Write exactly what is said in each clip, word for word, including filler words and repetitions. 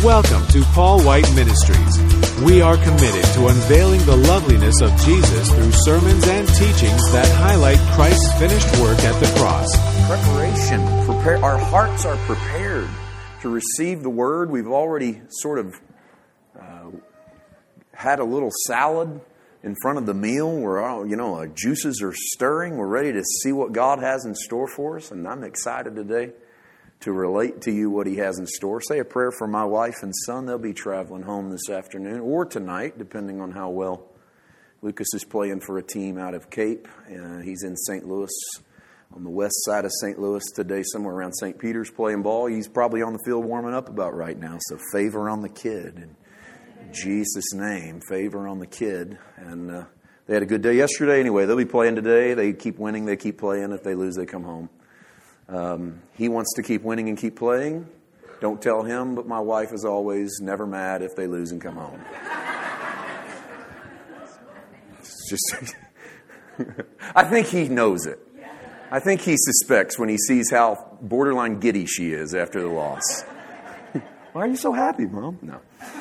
Welcome to Paul White Ministries. We are committed to unveiling the loveliness of Jesus through sermons and teachings that highlight Christ's finished work at the cross. Preparation. Prepare. Our hearts are prepared to receive the Word. We've already sort of uh, had a little salad in front of the meal where, you know, our juices are stirring. We're ready to see what God has in store for us, and I'm excited today to relate to you what He has in store. Say a prayer for my wife and son. They'll be traveling home this afternoon or tonight, depending on how well Lucas is playing for a team out of Cape. Uh, he's in Saint Louis, on the west side of Saint Louis today, somewhere around Saint Peter's playing ball. He's probably on the field warming up about right now, so favor on the kid. In Jesus' name, favor on the kid. And uh, they had a good day yesterday anyway. They'll be playing today. They keep winning, they keep playing. If they lose, they come home. Um, he wants to keep winning and keep playing. Don't tell him, but my wife is always never mad if they lose and come home. It's just, I think he knows it. I think he suspects when he sees how borderline giddy she is after the loss. Why are you so happy, Mom? No.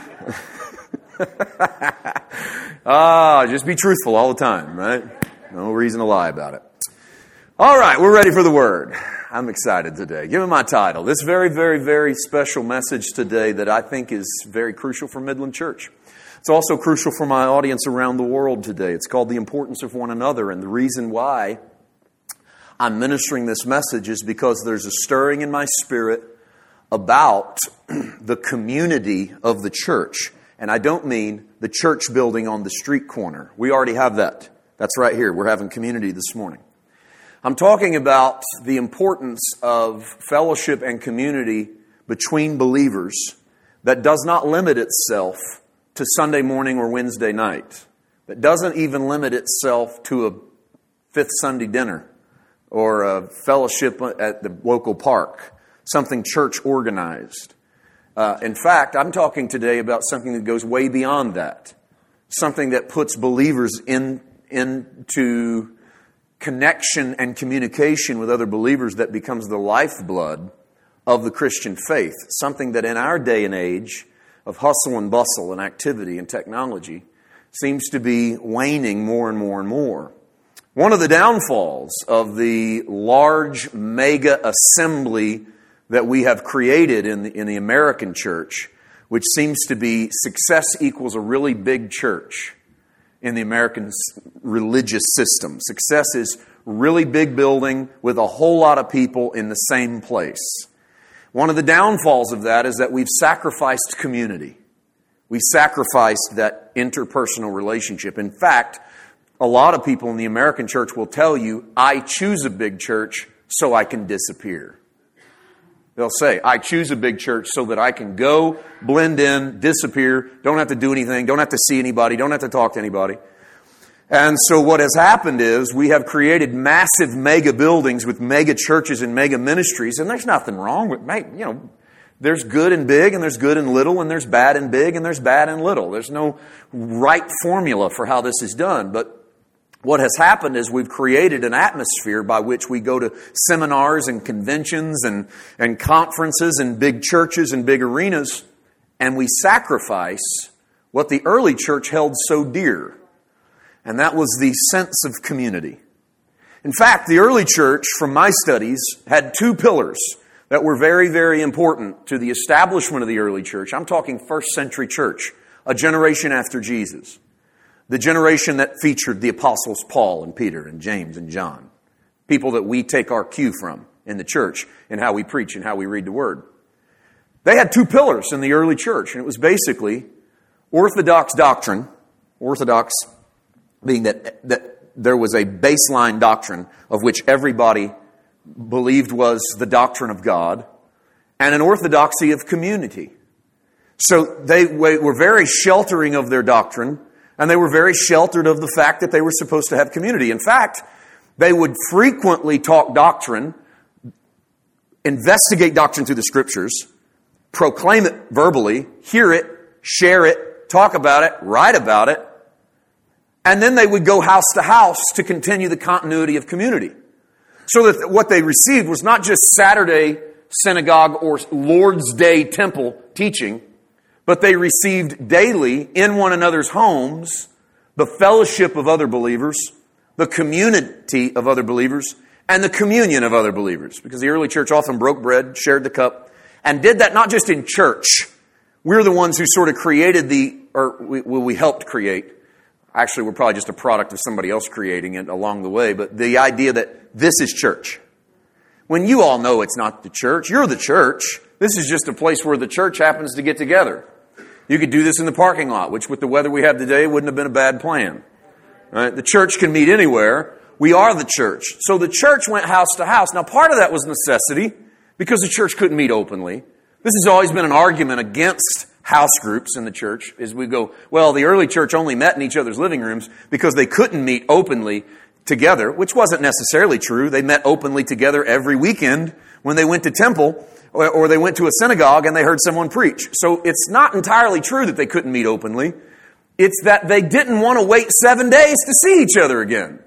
Ah, just be truthful all the time, right? No reason to lie about it. All right, we're ready for the Word. I'm excited today. Give me my title. This very, very, very special message today that I think is very crucial for Midland Church. It's also crucial for my audience around the world today. It's called The Importance of One Another. And the reason why I'm ministering this message is because there's a stirring in my spirit about the community of the church. And I don't mean the church building on the street corner. We already have that. That's right here. We're having community this morning. I'm talking about the importance of fellowship and community between believers that does not limit itself to Sunday morning or Wednesday night. That doesn't even limit itself to a fifth Sunday dinner or a fellowship at the local park, something church organized. Uh, in fact, I'm talking today about something that goes way beyond that, something that puts believers in into connection and communication with other believers that becomes the lifeblood of the Christian faith. Something that in our day and age of hustle and bustle and activity and technology seems to be waning more and more and more. One of the downfalls of the large mega assembly that we have created in the, in the American church, which seems to be success equals a really big church in the American religious system. Success is really big building with a whole lot of people in the same place. One of the downfalls of that is that we've sacrificed community. We sacrificed that interpersonal relationship. In fact, a lot of people in the American church will tell you, I choose a big church so I can disappear. They'll say, I choose a big church so that I can go, blend in, disappear, don't have to do anything, don't have to see anybody, don't have to talk to anybody. And so what has happened is we have created massive mega buildings with mega churches and mega ministries, and there's nothing wrong with, you know, there's good and big, and there's good and little, and there's bad and big, and there's bad and little. There's no right formula for how this is done, but what has happened is we've created an atmosphere by which we go to seminars and conventions and, and conferences and big churches and big arenas, and we sacrifice what the early church held so dear, and that was the sense of community. In fact, the early church, from my studies, had two pillars that were very, very important to the establishment of the early church. I'm talking first century church, a generation after Jesus. The generation that featured the apostles Paul and Peter and James and John. People that we take our cue from in the church and how we preach and how we read the Word. They had two pillars in the early church, and it was basically orthodox doctrine, orthodox being that, that there was a baseline doctrine of which everybody believed was the doctrine of God, and an orthodoxy of community. So they were very sheltering of their doctrine, and they were very sheltered of the fact that they were supposed to have community. In fact, they would frequently talk doctrine, investigate doctrine through the Scriptures, proclaim it verbally, hear it, share it, talk about it, write about it, and then they would go house to house to continue the continuity of community. So that what they received was not just Saturday synagogue or Lord's Day temple teaching, but they received daily in one another's homes the fellowship of other believers, the community of other believers, and the communion of other believers. Because the early church often broke bread, shared the cup, and did that not just in church. We're the ones who sort of created the, or we, we helped create. Actually, we're probably just a product of somebody else creating it along the way, but the idea that this is church. When you all know it's not the church, you're the church. This is just a place where the church happens to get together. You could do this in the parking lot, which with the weather we have today wouldn't have been a bad plan. Right? The church can meet anywhere. We are the church. So the church went house to house. Now, part of that was necessity because the church couldn't meet openly. This has always been an argument against house groups in the church, is we go, well, the early church only met in each other's living rooms because they couldn't meet openly together, which wasn't necessarily true. They met openly together every weekend when they went to temple or, or they went to a synagogue and they heard someone preach. So it's not entirely true that they couldn't meet openly. It's that they didn't want to wait seven days to see each other again.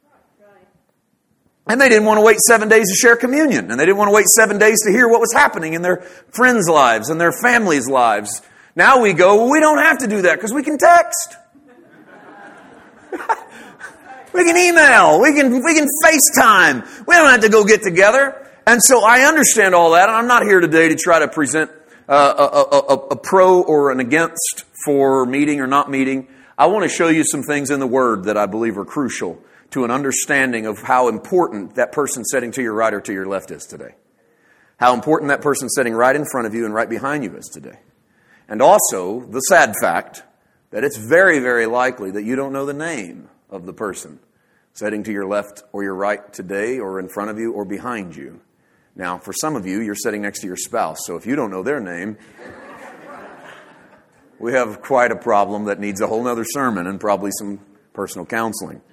And they didn't want to wait seven days to share communion. And they didn't want to wait seven days to hear what was happening in their friends' lives and their families' lives. Now we go, well, we don't have to do that because we can text. We can email. We can, we can FaceTime. We don't have to go get together. And so I understand all that. And I'm not here today to try to present uh, a, a, a, a pro or an against for meeting or not meeting. I want to show you some things in the Word that I believe are crucial to an understanding of how important that person sitting to your right or to your left is today. How important that person sitting right in front of you and right behind you is today. And also the sad fact that it's very, very likely that you don't know the name of the person sitting to your left or your right today or in front of you or behind you. Now, for some of you, you're sitting next to your spouse, so if you don't know their name, we have quite a problem that needs a whole other sermon and probably some personal counseling.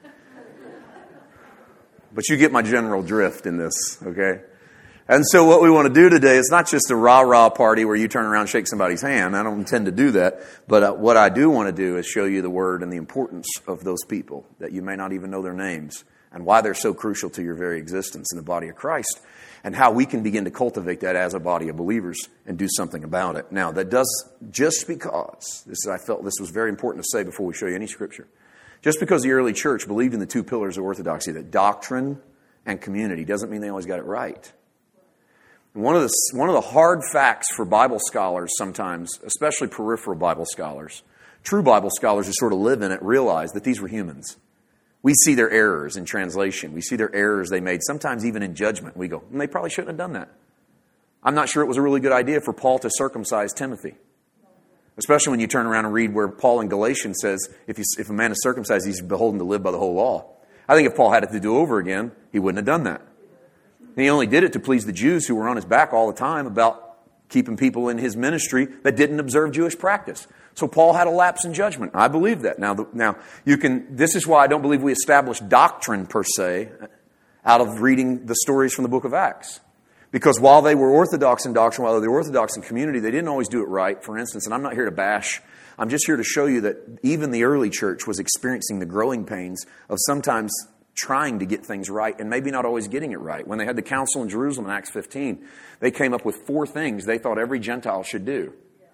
But you get my general drift in this, okay? And so what we want to do today is not just a rah-rah party where you turn around and shake somebody's hand. I don't intend to do that. But uh, what I do want to do is show you the Word and the importance of those people that you may not even know their names and why they're so crucial to your very existence in the body of Christ and how we can begin to cultivate that as a body of believers and do something about it. Now, that does, just because, this I felt this was very important to say before we show you any Scripture, just because the early church believed in the two pillars of orthodoxy, that doctrine and community, doesn't mean they always got it right. One of the one of the hard facts for Bible scholars sometimes, especially peripheral Bible scholars, true Bible scholars who sort of live in it, realize that these were humans. We see their errors in translation. We see their errors they made, sometimes even in judgment. We go, and they probably shouldn't have done that. I'm not sure it was a really good idea for Paul to circumcise Timothy. Especially when you turn around and read where Paul in Galatians says, if, you, if a man is circumcised, he's beholden to live by the whole law. I think if Paul had it to do over again, he wouldn't have done that. And he only did it to please the Jews who were on his back all the time about keeping people in his ministry that didn't observe Jewish practice. So Paul had a lapse in judgment. I believe that. Now, the, now you can. This is why I don't believe we establish doctrine per se out of reading the stories from the book of Acts. Because while they were orthodox in doctrine, while they were orthodox in community, they didn't always do it right. For instance, and I'm not here to bash, I'm just here to show you that even the early church was experiencing the growing pains of sometimes trying to get things right and maybe not always getting it right. When they had the council in Jerusalem in Acts fifteen, they came up with four things they thought every Gentile should do.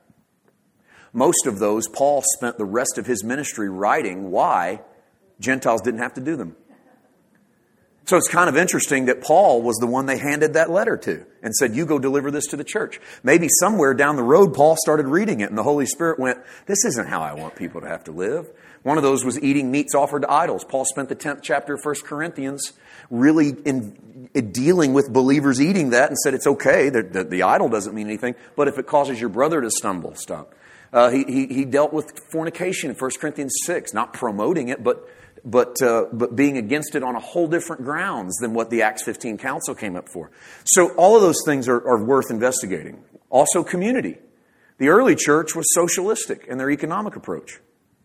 Most of those, Paul spent the rest of his ministry writing why Gentiles didn't have to do them. So it's kind of interesting that Paul was the one they handed that letter to and said, you go deliver this to the church. Maybe somewhere down the road, Paul started reading it and the Holy Spirit went, this isn't how I want people to have to live. One of those was eating meats offered to idols. Paul spent the tenth chapter of First Corinthians really in, in dealing with believers eating that and said it's okay. The, the, the idol doesn't mean anything, but if it causes your brother to stumble, stop. Uh, he, he, he dealt with fornication in First Corinthians six, not promoting it, but But uh, but being against it on a whole different grounds than what the Acts fifteen council came up for. So all of those things are, are worth investigating. Also community. The early church was socialistic in their economic approach.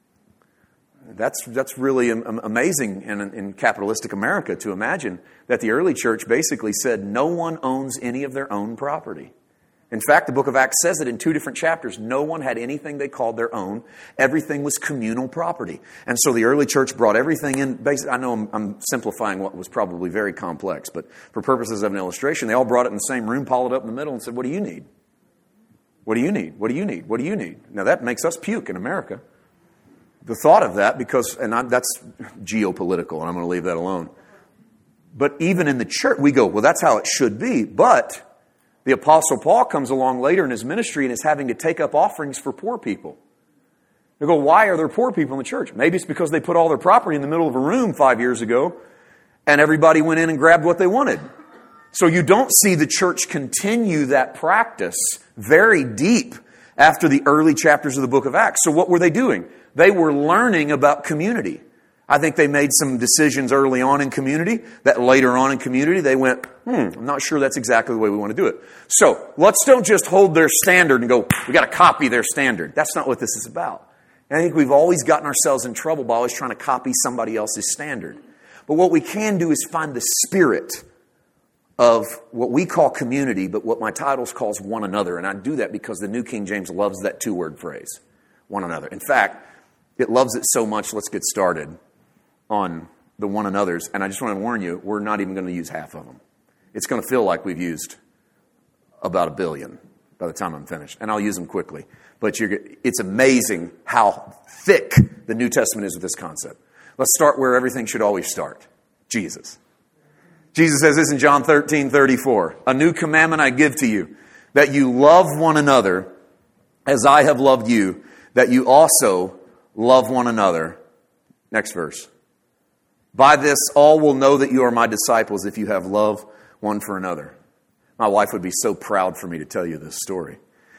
That's that's really amazing in, in capitalistic America to imagine that the early church basically said no one owns any of their own property. In fact, the book of Acts says it in two different chapters. No one had anything they called their own. Everything was communal property. And so the early church brought everything in. Basically, I know I'm, I'm simplifying what was probably very complex, but for purposes of an illustration, they all brought it in the same room, piled it up in the middle, and said, what do you need? What do you need? What do you need? What do you need? Now that makes us puke in America. The thought of that, because, and I'm, that's geopolitical, and I'm going to leave that alone. But even in the church, we go, well, that's how it should be. But the Apostle Paul comes along later in his ministry and is having to take up offerings for poor people. They go, why are there poor people in the church? Maybe it's because they put all their property in the middle of a room five years ago, and everybody went in and grabbed what they wanted. So you don't see the church continue that practice very deep after the early chapters of the book of Acts. So what were they doing? They were learning about community. I think they made some decisions early on in community that later on in community they went, hmm, I'm not sure that's exactly the way we want to do it. So let's don't just hold their standard and go, we got to copy their standard. That's not what this is about. And I think we've always gotten ourselves in trouble by always trying to copy somebody else's standard. But what we can do is find the spirit of what we call community, but what my titles calls one another. And I do that because the New King James loves that two-word phrase, one another. In fact, it loves it so much, let's get started on the one another's. And I just want to warn you, we're not even going to use half of them. It's going to feel like we've used about a billion by the time I'm finished. And I'll use them quickly. But you're, it's amazing how thick the New Testament is with this concept. Let's start where everything should always start. Jesus. Jesus says this in John thirteen thirty-four. A new commandment I give to you, that you love one another as I have loved you, that you also love one another. Next verse. By this all will know that you are my disciples if you have love one for another. My wife would be so proud for me to tell you this story.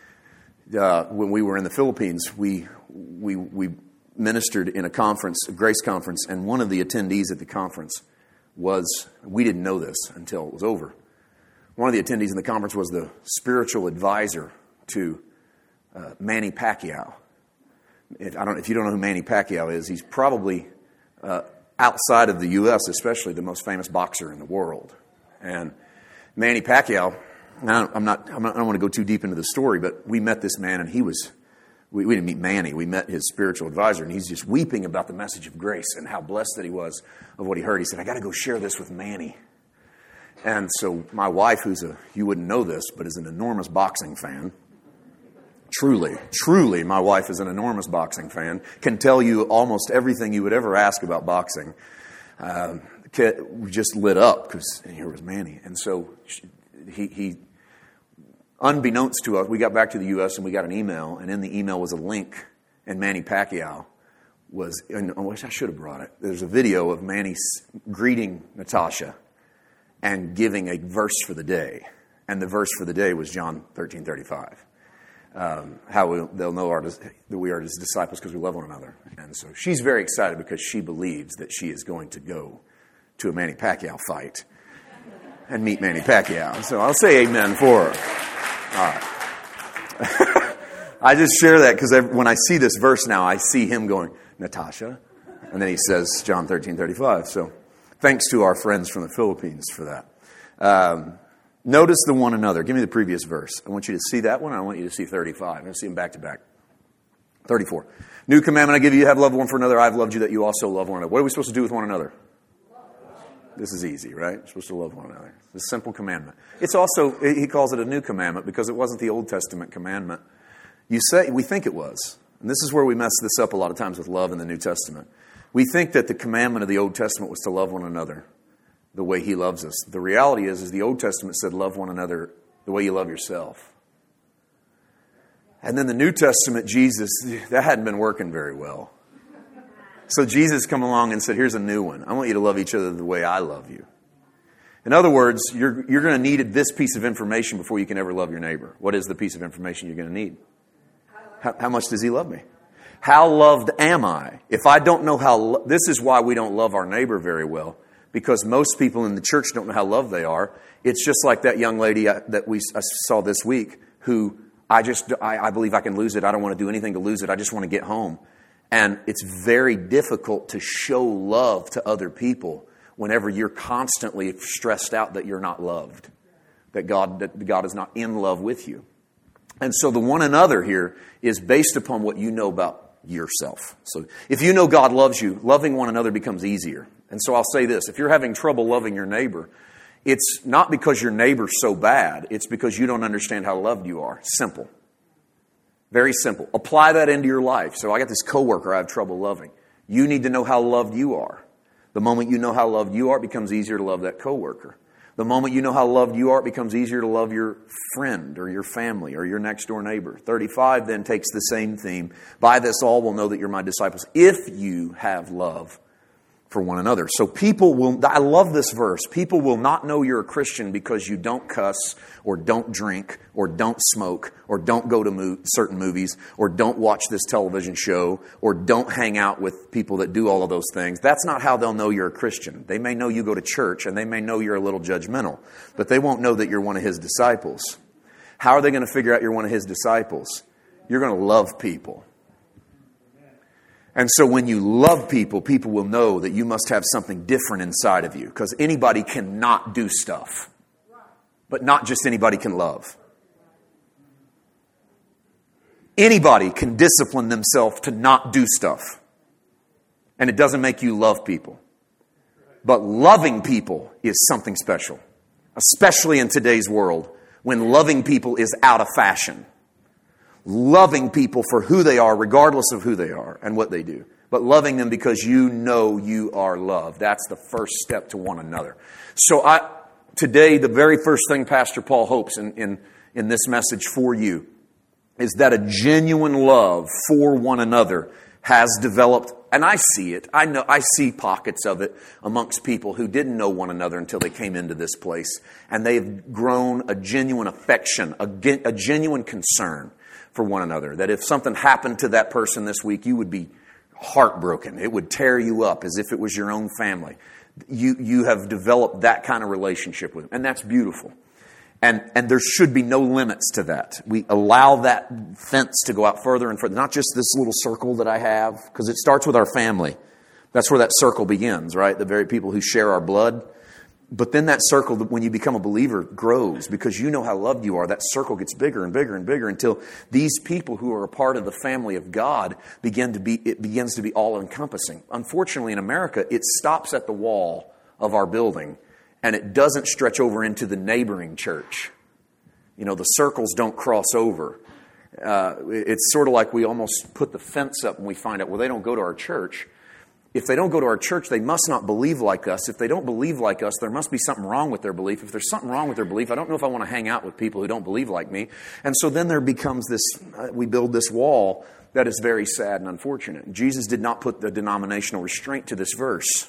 Uh, when we were in the Philippines, we we we ministered in a conference, a grace conference, and one of the attendees at the conference was, we didn't know this until it was over. One of the attendees in the conference was the spiritual advisor to uh, Manny Pacquiao. If, I don't, if you don't know who Manny Pacquiao is, he's probably uh, outside of the U S, especially the most famous boxer in the world. And Manny Pacquiao, I'm not, I'm not, I don't want to go too deep into the story, but we met this man, and he was, we, we didn't meet Manny, we met his spiritual advisor, and he's just weeping about the message of grace and how blessed that he was of what he heard. He said, I got to go share this with Manny. And so my wife, who's a, you wouldn't know this, but is an enormous boxing fan, truly, truly, my wife is an enormous boxing fan, can tell you almost everything you would ever ask about boxing. Uh, we just lit up because here was Manny. And so he, he, unbeknownst to us, we got back to the U S and we got an email, and in the email was a link, and Manny Pacquiao was, and I wish I should have brought it. There's a video of Manny greeting Natasha and giving a verse for the day. And the verse for the day was John thirteen thirty-five. Um, how we'll, they'll know our, that we are his disciples because we love one another. And so she's very excited because she believes that she is going to go to a Manny Pacquiao fight and meet Manny Pacquiao. So I'll say amen for her. All right. I just share that because when I see this verse now, I see him going, Natasha. And then he says John thirteen thirty-five. So thanks to our friends from the Philippines for that. Um, notice the one another. Give me the previous verse. I want you to see that one. I want you to see thirty-five. I'm going to see them back to back. thirty-four. New commandment I give you, you have love one for another. I've loved you that you also love one another. What are we supposed to do with one another? This is easy, right? We're supposed to love one another. It's a simple commandment. It's also, he calls it a new commandment because it wasn't the Old Testament commandment. You say, we think it was. And this is where we mess this up a lot of times with love in the New Testament. We think that the commandment of the Old Testament was to love one another the way he loves us. The reality is, is the Old Testament said love one another the way you love yourself. And then the New Testament, Jesus, that hadn't been working very well. So Jesus come along and said, here's a new one. I want you to love each other the way I love you. In other words, you're, you're going to need this piece of information before you can ever love your neighbor. What is the piece of information you're going to need? How, how much does he love me? How loved am I? If I don't know how, lo- this is why we don't love our neighbor very well. Because most people in the church don't know how loved they are. It's just like that young lady that we I saw this week who I just, I, I believe I can lose it. I don't want to do anything to lose it. I just want to get home. And it's very difficult to show love to other people whenever you're constantly stressed out that you're not loved, that God, that God is not in love with you. And so the one another here is based upon what you know about yourself. So if you know God loves you, loving one another becomes easier. And so I'll say this, if you're having trouble loving your neighbor, it's not because your neighbor's so bad, it's because you don't understand how loved you are. Simple. Very simple. Apply that into your life. So I got this coworker I have trouble loving. You need to know how loved you are. The moment you know how loved you are, it becomes easier to love that coworker. The moment you know how loved you are, it becomes easier to love your friend or your family or your next door neighbor. thirty-five then takes the same theme. By this all will know that you're my disciples if you have love for one another. So people will, I love this verse, people will not know you're a Christian because you don't cuss or don't drink or don't smoke or don't go to mo- certain movies or don't watch this television show or don't hang out with people that do all of those things. That's not how they'll know you're a Christian. They may know you go to church and they may know you're a little judgmental, but they won't know that you're one of His disciples. How are they going to figure out you're one of His disciples? You're going to love people. And so when you love people, people will know that you must have something different inside of you. Because anybody cannot do stuff. But not just anybody can love. Anybody can discipline themselves to not do stuff. And it doesn't make you love people. But loving people is something special. Especially in today's world, when loving people is out of fashion. Loving people for who they are, regardless of who they are and what they do. But loving them because you know you are loved. That's the first step to one another. So I, today, the very first thing Pastor Paul hopes in, in, in this message for you is that a genuine love for one another has developed. And I see it. I know. I see pockets of it amongst people who didn't know one another until they came into this place. And they've grown a genuine affection, a, a genuine concern for one another. That if something happened to that person this week, you would be heartbroken. It would tear you up as if it was your own family. You you have developed that kind of relationship with them. And that's beautiful. And and there should be no limits to that. We allow that fence to go out further and further. Not just this little circle that I have, because it starts with our family. That's where that circle begins, right? The very people who share our blood. But then that circle, when you become a believer, grows because you know how loved you are. That circle gets bigger and bigger and bigger until these people who are a part of the family of God begin to be, it begins to be all-encompassing. Unfortunately, in America, it stops at the wall of our building and it doesn't stretch over into the neighboring church. You know, the circles don't cross over. Uh, it's sort of like we almost put the fence up and we find out, well, they don't go to our church. If they don't go to our church, they must not believe like us. If they don't believe like us, there must be something wrong with their belief. If there's something wrong with their belief, I don't know if I want to hang out with people who don't believe like me. And so then there becomes this, uh, we build this wall that is very sad and unfortunate. Jesus did not put the denominational restraint to this verse.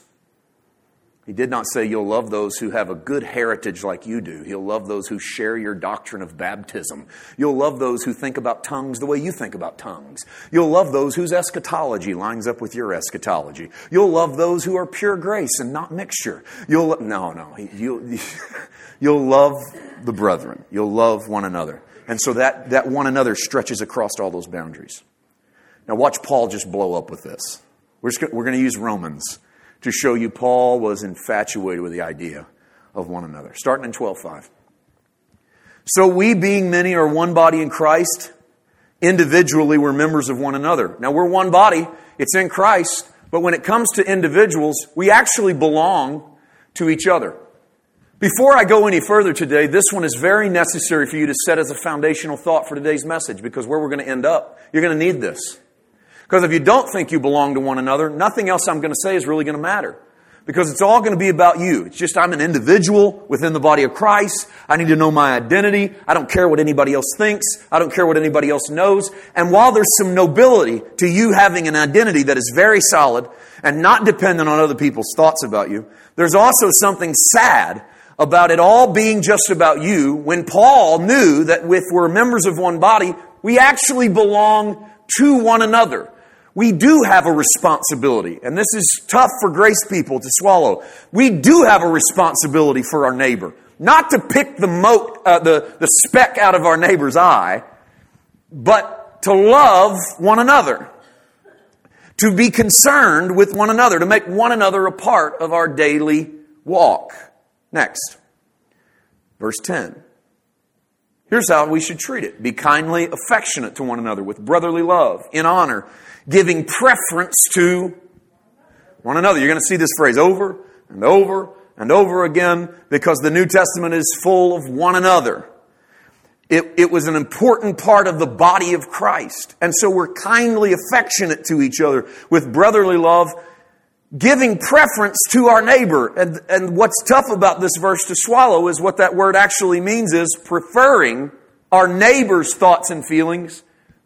He did not say you'll love those who have a good heritage like you do. He'll love those who share your doctrine of baptism. You'll love those who think about tongues the way you think about tongues. You'll love those whose eschatology lines up with your eschatology. You'll love those who are pure grace and not mixture. You'll no, no. You'll, you'll love the brethren. You'll love one another. And so that, that one another stretches across all those boundaries. Now watch Paul just blow up with this. We're, just gonna, we're going to use Romans to show you Paul was infatuated with the idea of one another. Starting in twelve five. So we, being many, are one body in Christ. Individually, we're members of one another. Now, we're one body. It's in Christ. But when it comes to individuals, we actually belong to each other. Before I go any further today, this one is very necessary for you to set as a foundational thought for today's message, because where we're going to end up, you're going to need this. Because if you don't think you belong to one another, nothing else I'm going to say is really going to matter. Because it's all going to be about you. It's just I'm an individual within the body of Christ. I need to know my identity. I don't care what anybody else thinks. I don't care what anybody else knows. And while there's some nobility to you having an identity that is very solid and not dependent on other people's thoughts about you, there's also something sad about it all being just about you, when Paul knew that if we're members of one body, we actually belong to one another. We do have a responsibility, and this is tough for grace people to swallow. We do have a responsibility for our neighbor. Not to pick the mote, uh, the, the speck out of our neighbor's eye, but to love one another. To be concerned with one another, to make one another a part of our daily walk. Next, verse ten. Here's how we should treat it. Be kindly affectionate to one another with brotherly love, in honor, giving preference to one another. You're going to see this phrase over and over and over again because the New Testament is full of one another. It, it was an important part of the body of Christ. And so we're kindly affectionate to each other with brotherly love, giving preference to our neighbor. And, and what's tough about this verse to swallow is what that word actually means is preferring our neighbor's thoughts and feelings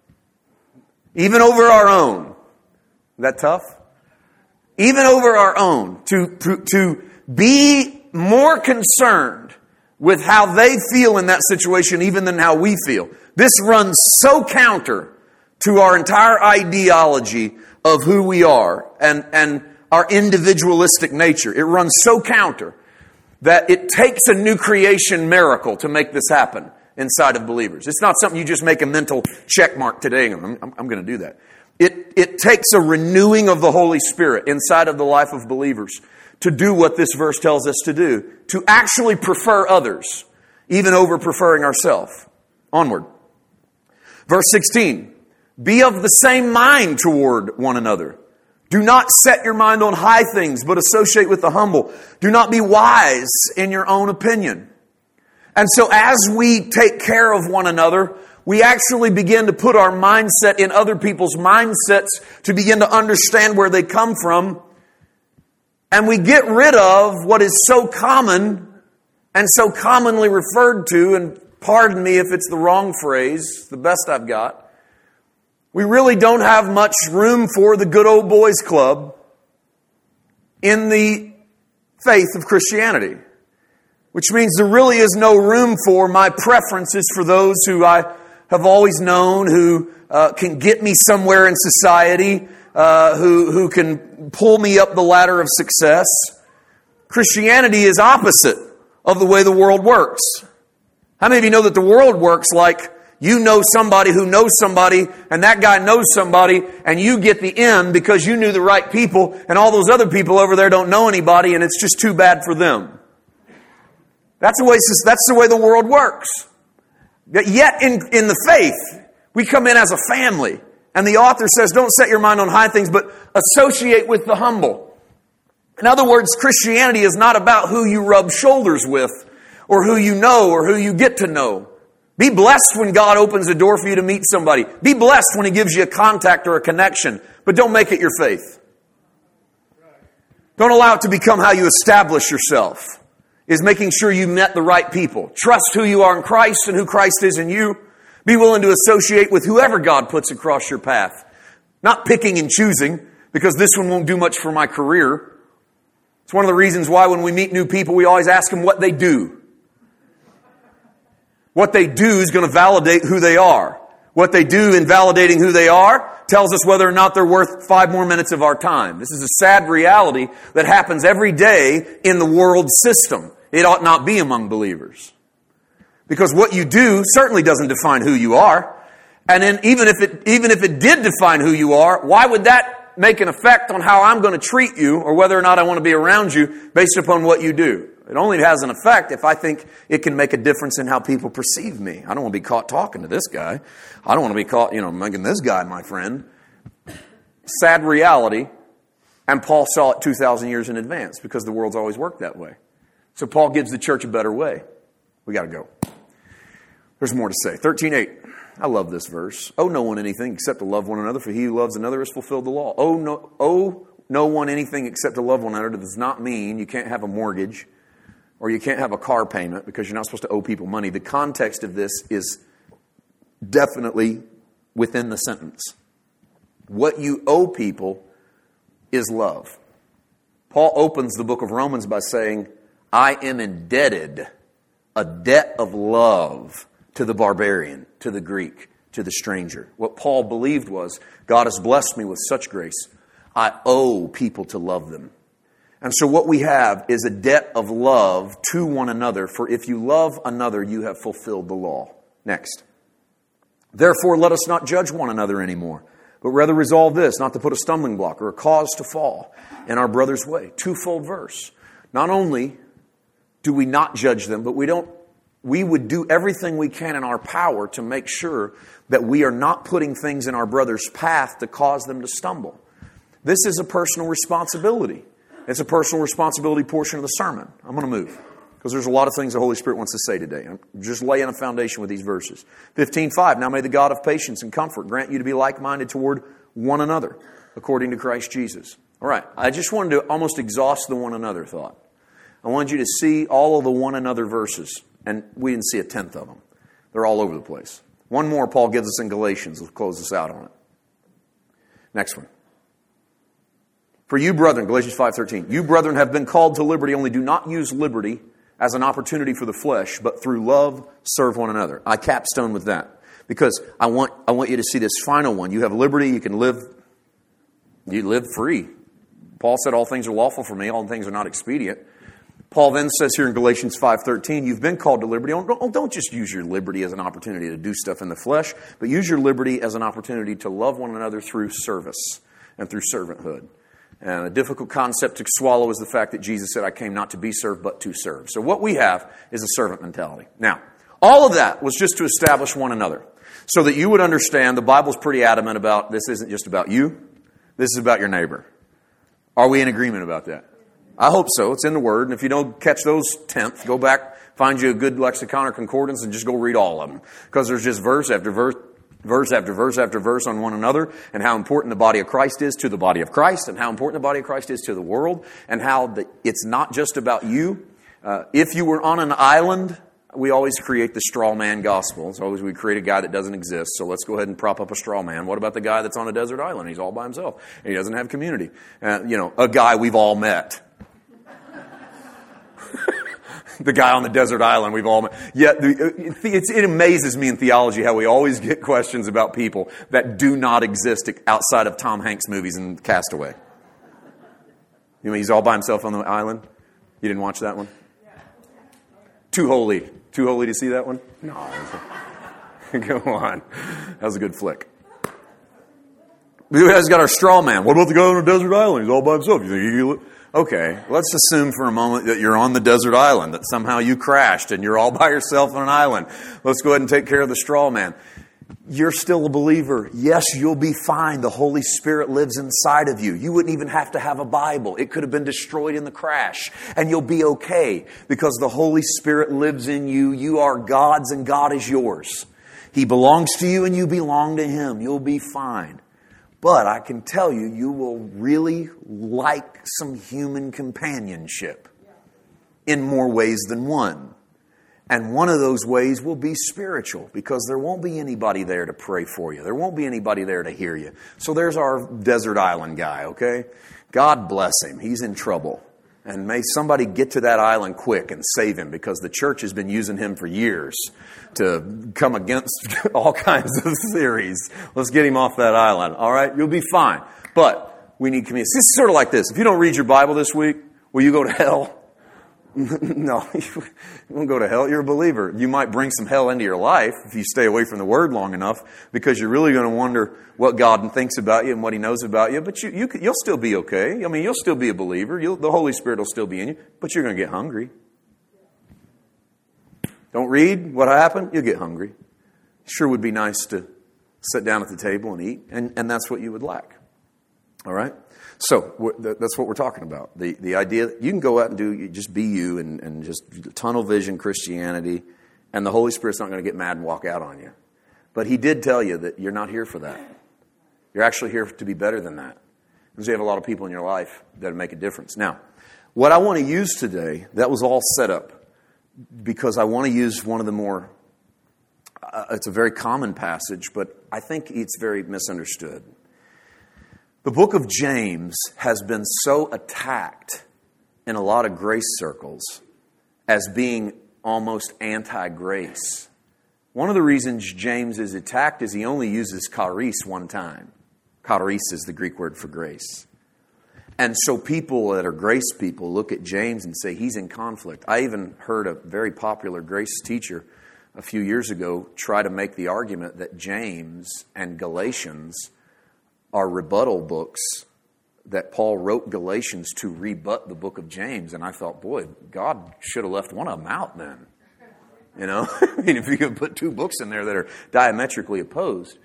even over our own. Is that tough? Even over our own. To, to be more concerned with how they feel in that situation even than how we feel. This runs so counter to our entire ideology of who we are and, and our individualistic nature. It runs so counter that it takes a new creation miracle to make this happen inside of believers. It's not something you just make a mental check mark today. I'm, I'm, I'm going to do that. It, it takes a renewing of the Holy Spirit inside of the life of believers to do what this verse tells us to do, to actually prefer others, even over preferring ourselves. Onward. Verse sixteen, be of the same mind toward one another. Do not set your mind on high things, but associate with the humble. Do not be wise in your own opinion. And so as we take care of one another, we actually begin to put our mindset in other people's mindsets to begin to understand where they come from. And we get rid of what is so common and so commonly referred to, and pardon me if it's the wrong phrase, the best I've got. We really don't have much room for the good old boys club in the faith of Christianity. Which means there really is no room for my preferences for those who I have always known, who uh, can get me somewhere in society, uh, who, who can pull me up the ladder of success. Christianity is opposite of the way the world works. How many of you know that the world works like you know somebody who knows somebody, and that guy knows somebody, and you get the in because you knew the right people, and all those other people over there don't know anybody, and it's just too bad for them. That's the way, that's the way the world works. Yet in, in the faith, we come in as a family. And the author says, don't set your mind on high things, but associate with the humble. In other words, Christianity is not about who you rub shoulders with, or who you know, or who you get to know. Be blessed when God opens a door for you to meet somebody. Be blessed when He gives you a contact or a connection. But don't make it your faith. Don't allow it to become how you establish yourself. Is making sure you met the right people. Trust who you are in Christ and who Christ is in you. Be willing to associate with whoever God puts across your path. Not picking and choosing, because this one won't do much for my career. It's one of the reasons why when we meet new people, we always ask them what they do. What they do is going to validate who they are. What they do in validating who they are tells us whether or not they're worth five more minutes of our time. This is a sad reality that happens every day in the world system. It ought not be among believers. Because what you do certainly doesn't define who you are. And then even if it, even if it did define who you are, why would that make an effect on how I'm going to treat you or whether or not I want to be around you based upon what you do? It only has an effect if I think it can make a difference in how people perceive me. I don't want to be caught talking to this guy. I don't want to be caught, you know, making this guy my friend. Sad reality. And Paul saw it two thousand years in advance because the world's always worked that way. So Paul gives the church a better way. We got to go. There's more to say. thirteen eight. I love this verse. Owe no one anything except to love one another, for he who loves another has fulfilled the law. Owe no, owe no one anything except to love one another. That does not mean you can't have a mortgage or you can't have a car payment because you're not supposed to owe people money. The context of this is definitely within the sentence. What you owe people is love. Paul opens the book of Romans by saying, I am indebted, a debt of love to the barbarian, to the Greek, to the stranger. What Paul believed was, God has blessed me with such grace, I owe people to love them. And so what we have is a debt of love to one another, for if you love another, you have fulfilled the law. Next. Therefore, let us not judge one another anymore, but rather resolve this, not to put a stumbling block or a cause to fall in our brother's way. Twofold verse. Not only do we not judge them, but we don't, we would do everything we can in our power to make sure that we are not putting things in our brother's path to cause them to stumble. This is a personal responsibility. It's a personal responsibility portion of the sermon. I'm going to move. because there's a lot of things the Holy Spirit wants to say today. I'm just laying a foundation with these verses. fifteen five, now may the God of patience and comfort grant you to be like-minded toward one another, according to Christ Jesus. All right, I just wanted to almost exhaust the one another thought. I wanted you to see all of the one another verses, and we didn't see a tenth of them. They're all over the place. One more Paul gives us in Galatians. Let's close this out on it. Next one. For you, brethren, Galatians five thirteen, you, brethren, have been called to liberty, only do not use liberty as an opportunity for the flesh, but through love serve one another. I capstone with that because I want I want you to see this final one. You have liberty, you can live, you live free. Paul said all things are lawful for me, all things are not expedient. Paul then says here in Galatians five thirteen, you've been called to liberty. Don't, don't just use your liberty as an opportunity to do stuff in the flesh, but use your liberty as an opportunity to love one another through service and through servanthood. And a difficult concept to swallow is the fact that Jesus said, I came not to be served, but to serve. So what we have is a servant mentality. Now, all of that was just to establish one another, so that you would understand the Bible's pretty adamant about this isn't just about you, this is about your neighbor. Are we in agreement about that? I hope so. It's in the Word. And if you don't catch those tenth, go back, find you a good lexicon or concordance, and just go read all of them. Because there's just verse after verse, verse after verse after verse on one another, and how important the body of Christ is to the body of Christ, and how important the body of Christ is to the world, and how the, it's not just about you. Uh, if you were on an island, we always create the straw man gospel. It's always we create a guy that doesn't exist, so let's go ahead and prop up a straw man. What about the guy that's on a desert island? He's all by himself, and he doesn't have community. Uh, you know, a guy we've all met. The guy on the desert island we've all met. Yet it's, it amazes me in theology how we always get questions about people that do not exist outside of Tom Hanks movies and Castaway. You mean he's all by himself on the island? You didn't watch that one? Too holy. Too holy to see that one? No. Go on. That was a good flick. We guys got our straw man. What about the guy on a desert island? He's all by himself. You think he can... Okay, let's assume for a moment that you're on the desert island, that somehow you crashed and you're all by yourself on an island. Let's go ahead and take care of the straw man. You're still a believer. Yes, you'll be fine. The Holy Spirit lives inside of you. You wouldn't even have to have a Bible. It could have been destroyed in the crash, and you'll be okay because the Holy Spirit lives in you. You are God's and God is yours. He belongs to you and you belong to Him. You'll be fine. But I can tell you, you will really like some human companionship in more ways than one. And one of those ways will be spiritual, because there won't be anybody there to pray for you. There won't be anybody there to hear you. So there's our desert island guy, okay? God bless him. He's in trouble. And may somebody get to that island quick and save him, because the church has been using him for years to come against all kinds of theories. Let's get him off that island. All right? You'll be fine. But we need community. It's sort of like this. If you don't read your Bible this week, will you go to hell? No, you won't go to hell. You're a believer. You might bring some hell into your life if you stay away from the Word long enough, because you're really going to wonder what God thinks about you and what He knows about you. But you, you, you'll still be okay. I mean, you'll still be a believer. You'll, the Holy Spirit will still be in you, but you're going to get hungry. Don't read what happened, you'll get hungry. Sure would be nice to sit down at the table and eat, and, and that's what you would lack. All right? So that's what we're talking about. The the idea that you can go out and do, just be you and, and just tunnel vision Christianity, and the Holy Spirit's not going to get mad and walk out on you. But He did tell you that you're not here for that. You're actually here to be better than that. Because you have a lot of people in your life that make a difference. Now, what I want to use today, that was all set up because I want to use one of the more, uh, it's a very common passage, but I think it's very misunderstood. The book of James has been so attacked in a lot of grace circles as being almost anti-grace. One of the reasons James is attacked is he only uses charis one time. Charis is the Greek word for grace. And so people that are grace people look at James and say he's in conflict. I even heard a very popular grace teacher a few years ago try to make the argument that James and Galatians are rebuttal books, that Paul wrote Galatians to rebut the book of James. And I thought, boy, God should have left one of them out then. You know, I mean, if you could put two books in there that are diametrically opposed.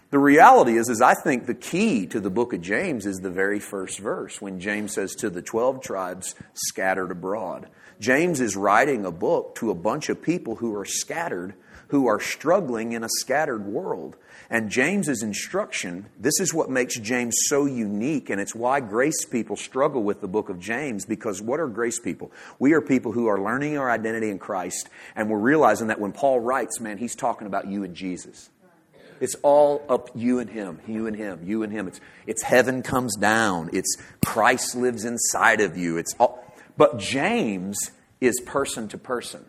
The reality is, is I think the key to the book of James is the very first verse when James says to the twelve tribes scattered abroad. James is writing a book to a bunch of people who are scattered, who are struggling in a scattered world. And James's instruction, this is what makes James so unique, and it's why grace people struggle with the book of James, because what are grace people? We are people who are learning our identity in Christ, and we're realizing that when Paul writes, man, he's talking about you and Jesus. It's all up you and him, you and him, you and him. It's it's heaven comes down. It's Christ lives inside of you. It's all, but James is person to person.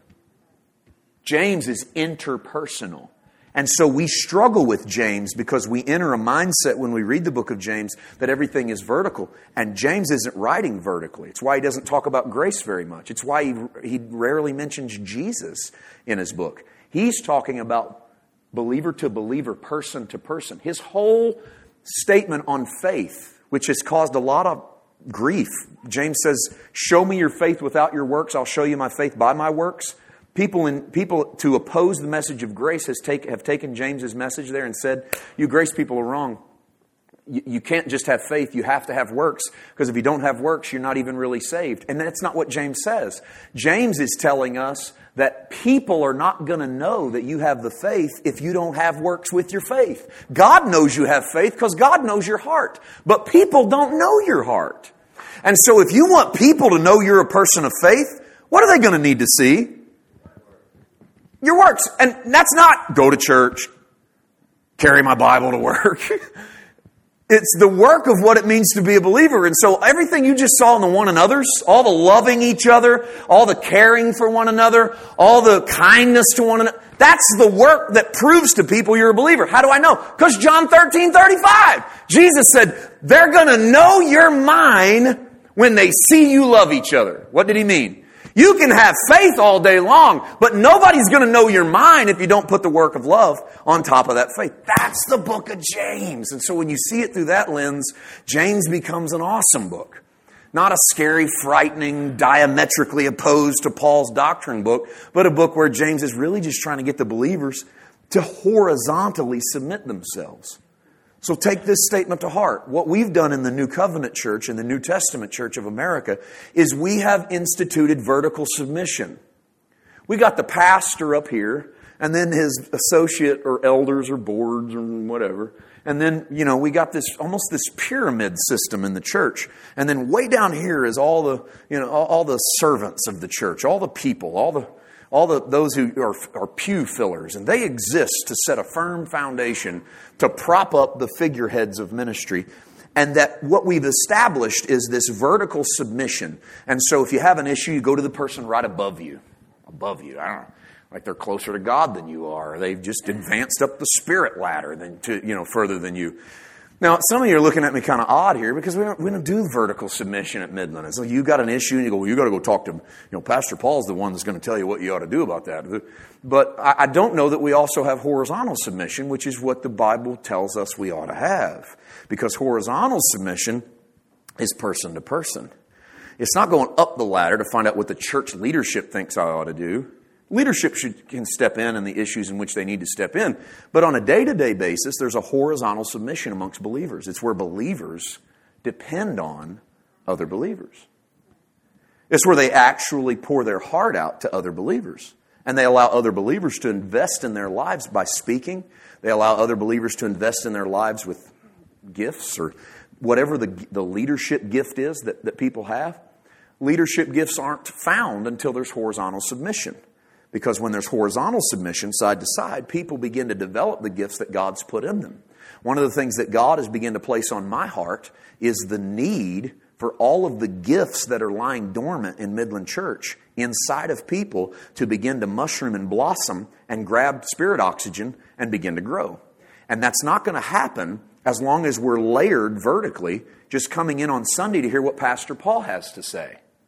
James is interpersonal. And so we struggle with James because we enter a mindset when we read the book of James that everything is vertical. And James isn't writing vertically. It's why he doesn't talk about grace very much. It's why he, he rarely mentions Jesus in his book. He's talking about believer to believer, person to person. His whole statement on faith, which has caused a lot of grief. James says, show me your faith without your works. I'll show you my faith by my works. People in people to oppose the message of grace has take, have taken James's message there and said, you grace people are wrong. You, you can't just have faith. You have to have works, because if you don't have works, you're not even really saved. And that's not what James says. James is telling us that people are not going to know that you have the faith if you don't have works with your faith. God knows you have faith because God knows your heart. But people don't know your heart. And so if you want people to know you're a person of faith, what are they going to need to see? Your works. And that's not go to church, carry my Bible to work. It's the work of what it means to be a believer. And so everything you just saw in the one another's, all the loving each other, all the caring for one another, all the kindness to one another, that's the work that proves to people you're a believer. How do I know? Because John thirteen thirty-five, Jesus said, they're going to know you're mine when they see you love each other. What did he mean? You can have faith all day long, but nobody's going to know you're mine if you don't put the work of love on top of that faith. That's the book of James. And so when you see it through that lens, James becomes an awesome book. Not a scary, frightening, diametrically opposed to Paul's doctrine book, but a book where James is really just trying to get the believers to horizontally submit themselves. So take this statement to heart. What we've done in the New Covenant Church, in the New Testament Church of America, is we have instituted vertical submission. We got the pastor up here, and then his associate or elders or boards or whatever. And then, you know, we got this almost this pyramid system in the church. And then way down here is all the, you know, all, all the servants of the church, all the people, all the All the, those who are, are pew fillers, and they exist to set a firm foundation to prop up the figureheads of ministry. And that what we've established is this vertical submission. And so if you have an issue, you go to the person right above you. Above you. I don't know. Like they're closer to God than you are. They've just advanced up the spirit ladder than to, you know, further than you. Now, some of you are looking at me kind of odd here because we don't, we don't do vertical submission at Midland. It's like you got an issue and you go, well, you got to go talk to, you know, Pastor Paul's the one that's going to tell you what you ought to do about that. But I, I don't know that we also have horizontal submission, which is what the Bible tells us we ought to have. Because horizontal submission is person to person. It's not going up the ladder to find out what the church leadership thinks I ought to do. Leadership should, can step in in the issues in which they need to step in. But on a day-to-day basis, there's a horizontal submission amongst believers. It's where believers depend on other believers. It's where they actually pour their heart out to other believers. And they allow other believers to invest in their lives by speaking. They allow other believers to invest in their lives with gifts or whatever the, the leadership gift is that, that people have. Leadership gifts aren't found until there's horizontal submission. Because when there's horizontal submission, side to side, people begin to develop the gifts that God's put in them. One of the things that God has begun to place on my heart is the need for all of the gifts that are lying dormant in Midland Church inside of people to begin to mushroom and blossom and grab spirit oxygen and begin to grow. And that's not going to happen as long as we're layered vertically, just coming in on Sunday to hear what Pastor Paul has to say.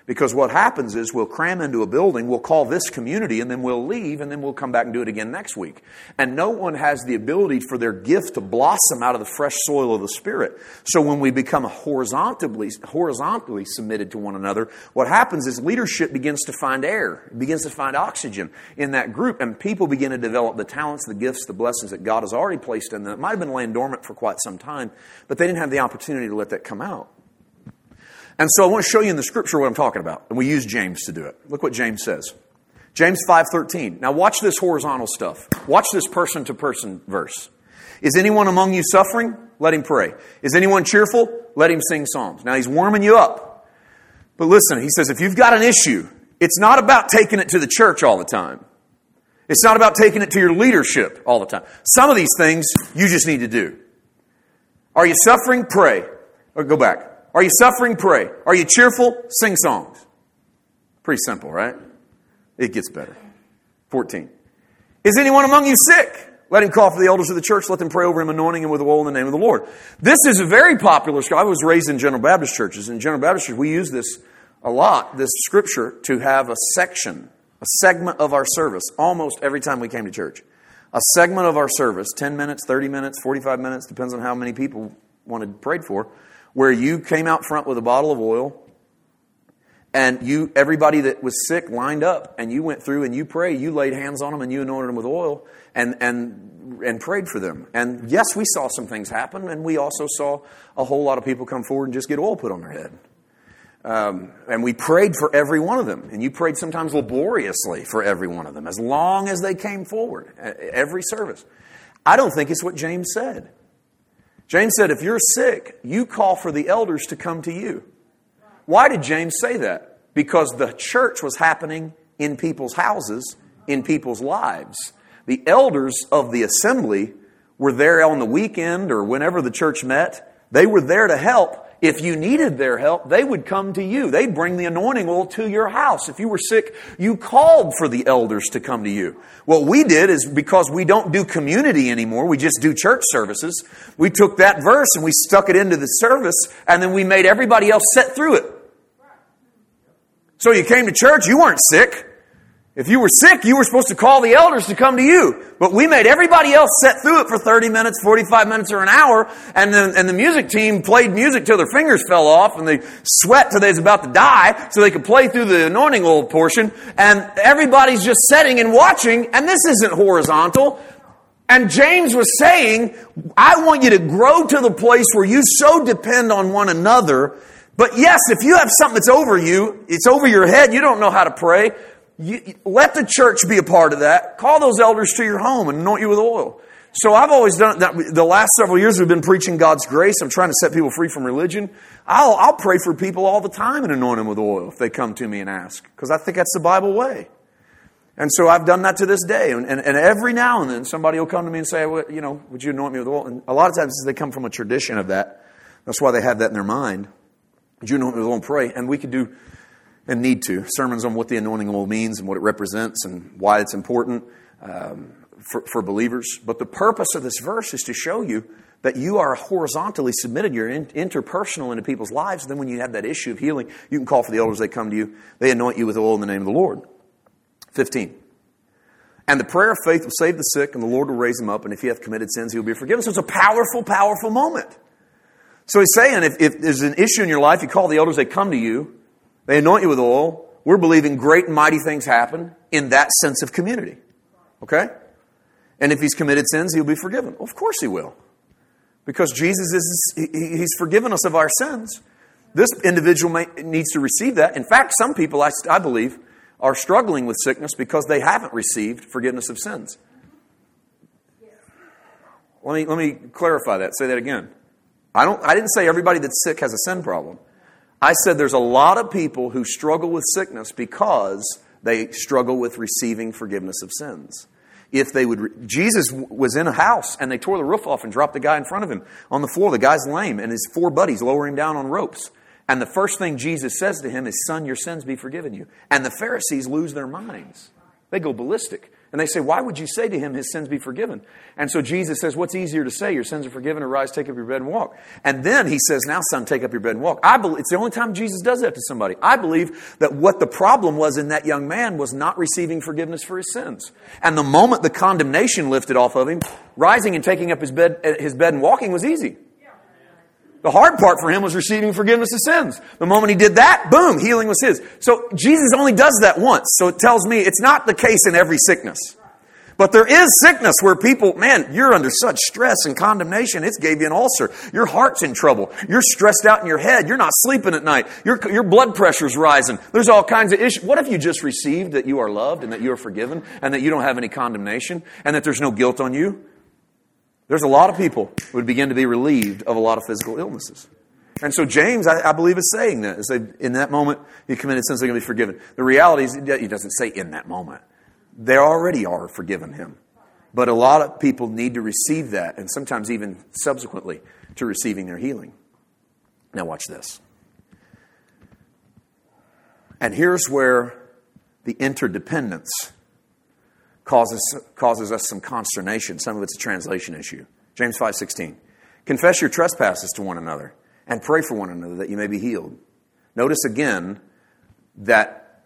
Because what happens is we'll cram into a building, we'll call this community, and then we'll leave, and then we'll come back and do it again next week. And no one has the ability for their gift to blossom out of the fresh soil of the Spirit. So when we become horizontally, horizontally submitted to one another, what happens is leadership begins to find air, begins to find oxygen in that group, and people begin to develop the talents, the gifts, the blessings that God has already placed in them. It might have been laying dormant for quite some time, but they didn't have the opportunity to let that come out. And so I want to show you in the Scripture what I'm talking about. And we use James to do it. Look what James says. James five thirteen. Now watch this horizontal stuff. Watch this person-to-person verse. Is anyone among you suffering? Let him pray. Is anyone cheerful? Let him sing psalms. Now he's warming you up. But listen, he says if you've got an issue, it's not about taking it to the church all the time. It's not about taking it to your leadership all the time. Some of these things you just need to do. Are you suffering? Pray. Or go back. Are you suffering? Pray. Are you cheerful? Sing songs. Pretty simple, right? It gets better. fourteen. Is anyone among you sick? Let him call for the elders of the church. Let them pray over him, anointing him with oil in the name of the Lord. This is a very popular scripture. I was raised in General Baptist churches. In General Baptist churches, we use this a lot, this scripture, to have a section, a segment of our service, almost every time we came to church. A segment of our service, ten minutes, thirty minutes, forty-five minutes, depends on how many people wanted prayed for, where you came out front with a bottle of oil, and you, everybody that was sick lined up, and you went through and you prayed, you laid hands on them and you anointed them with oil, and and and prayed for them. And yes, we saw some things happen, and we also saw a whole lot of people come forward and just get oil put on their head. Um, and we prayed for every one of them, and you prayed sometimes laboriously for every one of them, as long as they came forward, every service. I don't think it's what James said. James said, if you're sick, you call for the elders to come to you. Why did James say that? Because the church was happening in people's houses, in people's lives. The elders of the assembly were there on the weekend or whenever the church met. They were there to help. If you needed their help, they would come to you. They'd bring the anointing oil to your house. If you were sick, you called for the elders to come to you. What we did is, because we don't do community anymore, we just do church services, we took that verse and we stuck it into the service, and then we made everybody else sit through it. So you came to church, you weren't sick. If you were sick, you were supposed to call the elders to come to you. But we made everybody else sit through it for thirty minutes, forty-five minutes, or an hour. And then and the music team played music till their fingers fell off and they sweat till they was about to die so they could play through the anointing oil portion. And everybody's just sitting and watching. And this isn't horizontal. And James was saying, I want you to grow to the place where you so depend on one another. But yes, if you have something that's over you, it's over your head, you don't know how to pray, You, let the church be a part of that. Call those elders to your home and anoint you with oil. So I've always done that. The last several years we've been preaching God's grace. I'm trying to set people free from religion. I'll, I'll pray for people all the time and anoint them with oil if they come to me and ask. Because I think that's the Bible way. And so I've done that to this day. And, and, and every now and then somebody will come to me and say, well, you know, would you anoint me with oil? And a lot of times they come from a tradition of that. That's why they have that in their mind. Would you anoint me with oil and pray? And we could do... and need to, sermons on what the anointing oil means and what it represents and why it's important um, for, for believers. But the purpose of this verse is to show you that you are horizontally submitted. You're in, interpersonal into people's lives. And then when you have that issue of healing, you can call for the elders. They come to you. They anoint you with oil in the name of the Lord. fifteen. And the prayer of faith will save the sick, and the Lord will raise them up. And if he hath committed sins, he will be forgiven. So it's a powerful, powerful moment. So he's saying if, if there's an issue in your life, you call the elders. They come to you. They anoint you with oil. We're believing great and mighty things happen in that sense of community. Okay? And if he's committed sins, he'll be forgiven. Well, of course he will. Because Jesus is, he, he's forgiven us of our sins. This individual may, needs to receive that. In fact, some people, I, I believe, are struggling with sickness because they haven't received forgiveness of sins. Let me, let me clarify that. Say that again. I don't, I didn't say everybody that's sick has a sin problem. I said there's a lot of people who struggle with sickness because they struggle with receiving forgiveness of sins. If they would, re- Jesus was in a house and they tore the roof off and dropped the guy in front of him on the floor. The guy's lame and his four buddies lower him down on ropes. And the first thing Jesus says to him is, son, your sins be forgiven you. And the Pharisees lose their minds. They go ballistic. And they say, why would you say to him, his sins be forgiven? And so Jesus says, what's easier to say? Your sins are forgiven, or rise, take up your bed and walk. And then he says, now son, take up your bed and walk. I believe, it's the only time Jesus does that to somebody. I believe that what the problem was in that young man was not receiving forgiveness for his sins. And the moment the condemnation lifted off of him, rising and taking up his bed, his bed and walking was easy. The hard part for him was receiving forgiveness of sins. The moment he did that, boom, healing was his. So Jesus only does that once. So it tells me it's not the case in every sickness. But there is sickness where people, man, you're under such stress and condemnation, it's gave you an ulcer. Your heart's in trouble. You're stressed out in your head. You're not sleeping at night. Your, your blood pressure's rising. There's all kinds of issues. What if you just received that you are loved and that you are forgiven and that you don't have any condemnation and that there's no guilt on you? There's a lot of people who would begin to be relieved of a lot of physical illnesses. And so James, I, I believe, is saying that. Is that in that moment, you committed sins, they're going to be forgiven. The reality is, he doesn't say in that moment. They already are forgiven him. But a lot of people need to receive that, and sometimes even subsequently to receiving their healing. Now watch this. And here's where the interdependence causes causes us some consternation. Some of it's a translation issue. James five sixteen. Confess your trespasses to one another and pray for one another that you may be healed. Notice again that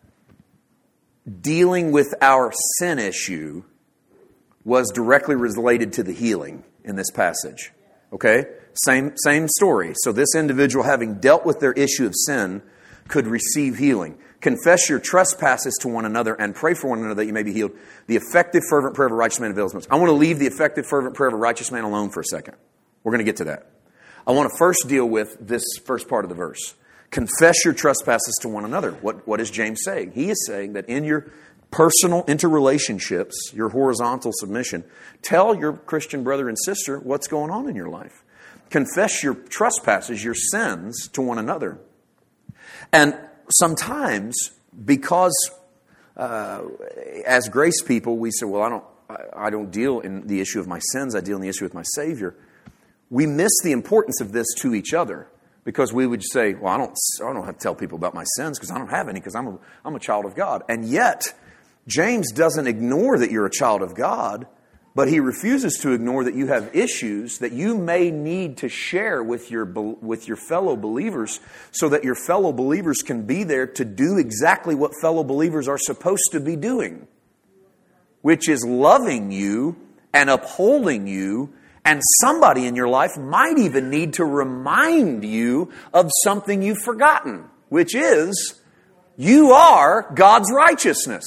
dealing with our sin issue was directly related to the healing in this passage. Okay? Same, same story. So this individual, having dealt with their issue of sin, could receive healing. Confess your trespasses to one another and pray for one another that you may be healed. The effective, fervent prayer of a righteous man avails much. I want to leave the effective, fervent prayer of a righteous man alone for a second. We're going to get to that. I want to first deal with this first part of the verse. Confess your trespasses to one another. What, what is James saying? He is saying that in your personal interrelationships, your horizontal submission, tell your Christian brother and sister what's going on in your life. Confess your trespasses, your sins to one another. And sometimes, because uh, as grace people, we say, well, I don't, I, I don't deal in the issue of my sins, I deal in the issue with my Savior. We miss the importance of this to each other because we would say, well, I don't, I don't have to tell people about my sins because I don't have any because I'm a, I'm a child of God. And yet, James doesn't ignore that you're a child of God, but he refuses to ignore that you have issues that you may need to share with your, with your fellow believers so that your fellow believers can be there to do exactly what fellow believers are supposed to be doing, which is loving you and upholding you. And somebody in your life might even need to remind you of something you've forgotten, which is you are God's righteousness.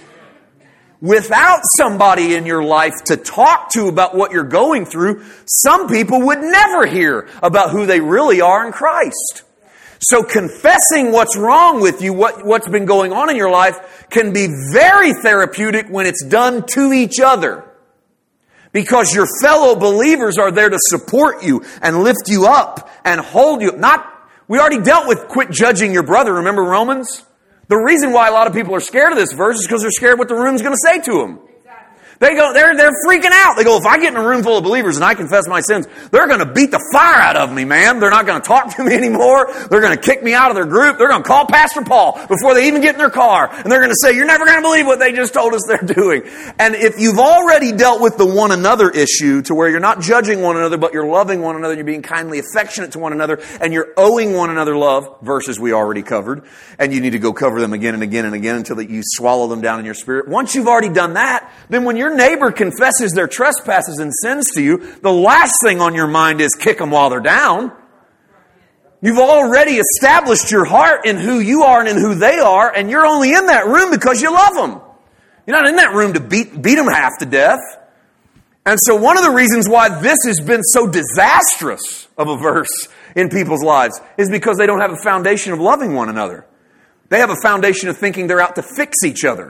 Without somebody in your life to talk to about what you're going through, some people would never hear about who they really are in Christ. So confessing what's wrong with you, what, what's been going on in your life, can be very therapeutic when it's done to each other. Because your fellow believers are there to support you and lift you up and hold you. Not, we already dealt with quit judging your brother. Remember Romans? The reason why a lot of people are scared of this verse is because they're scared what the room's going to say to them. They go, they're, they're freaking out. They go, if I get in a room full of believers and I confess my sins, they're going to beat the fire out of me, man. They're not going to talk to me anymore. They're going to kick me out of their group. They're going to call Pastor Paul before they even get in their car. And they're going to say, you're never going to believe what they just told us they're doing. And if you've already dealt with the one another issue to where you're not judging one another, but you're loving one another, you're being kindly affectionate to one another, and you're owing one another love, verses we already covered, and you need to go cover them again and again and again until that you swallow them down in your spirit. Once you've already done that, then when your neighbor confesses their trespasses and sins to you, the last thing on your mind is kick them while they're down. You've already established your heart in who you are and in who they are, and you're only in that room because you love them. You're not in that room to beat, beat them half to death. And so one of the reasons why this has been so disastrous of a verse in people's lives is because they don't have a foundation of loving one another. They have a foundation of thinking they're out to fix each other.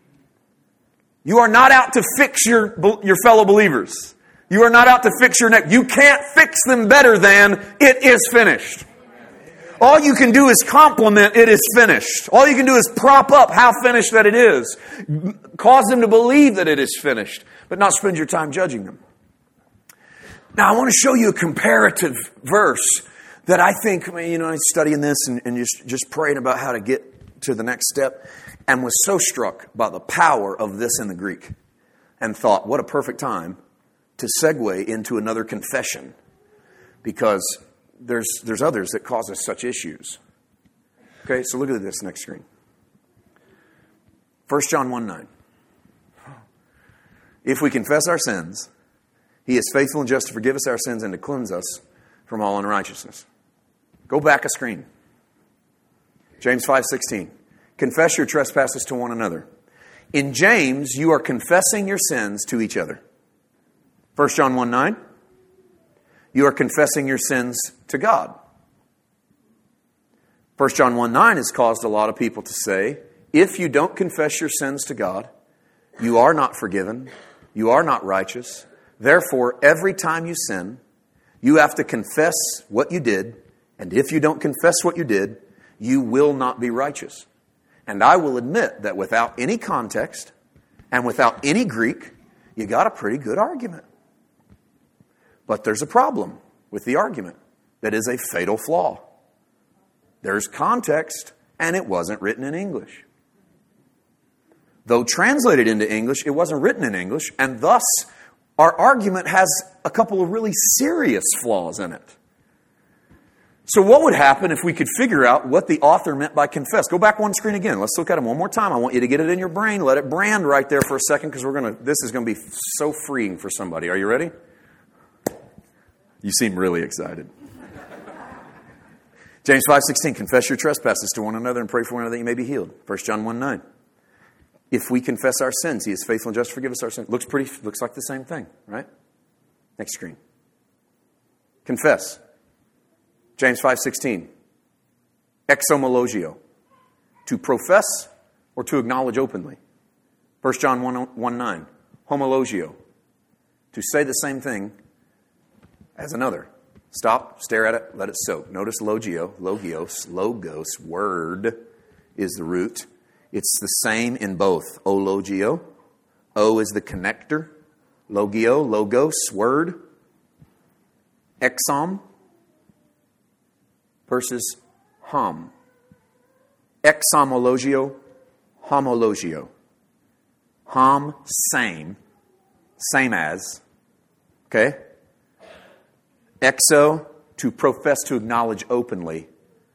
You are not out to fix your, your fellow believers. You are not out to fix your neck. You can't fix them better than it is finished. All you can do is compliment it is finished. All you can do is prop up how finished that it is. Cause them to believe that it is finished, but not spend your time judging them. Now, I want to show you a comparative verse that I think, you know, studying this and, and just, just praying about how to get to the next step, and was so struck by the power of this in the Greek. and thought, what a perfect time to segue into another confession, because there's, there's others that cause us such issues. Okay, so look at this next screen. First John one nine. If we confess our sins, He is faithful and just to forgive us our sins and to cleanse us from all unrighteousness. Go back a screen. James five sixteen. Confess your trespasses to one another. In James, you are confessing your sins to each other. First John one nine. You are confessing your sins to God. First John one nine has caused a lot of people to say, if you don't confess your sins to God, you are not forgiven, you are not righteous. Therefore, every time you sin, you have to confess what you did, and if you don't confess what you did, you will not be righteous. And I will admit that without any context and without any Greek, you got a pretty good argument. But there's a problem with the argument that is a fatal flaw. There's context, and it wasn't written in English. Though translated into English, it wasn't written in English, and thus our argument has a couple of really serious flaws in it. So what would happen if we could figure out what the author meant by confess? Go back one screen again. Let's look at them one more time. I want you to get it in your brain. Let it brand right there for a second, because we're gonna. This is going to be so freeing for somebody. Are you ready? You seem really excited. James five sixteen, confess your trespasses to one another and pray for one another that you may be healed. First John one nine. If we confess our sins, He is faithful and just to forgive us our sins. Looks pretty, looks like the same thing, right? Next screen. Confess. James five sixteen. Exomologio. To profess or to acknowledge openly. First John one nine. Homologio. To say the same thing as another. Stop, stare at it, let it soak. Notice logio, logios, logos, word is the root. It's the same in both. Ologio. O is the connector. Logio, logos, word. Exom versus hom. Exomologio, homologio. Hom, same. Same as. Okay? Exo, to profess, to acknowledge openly.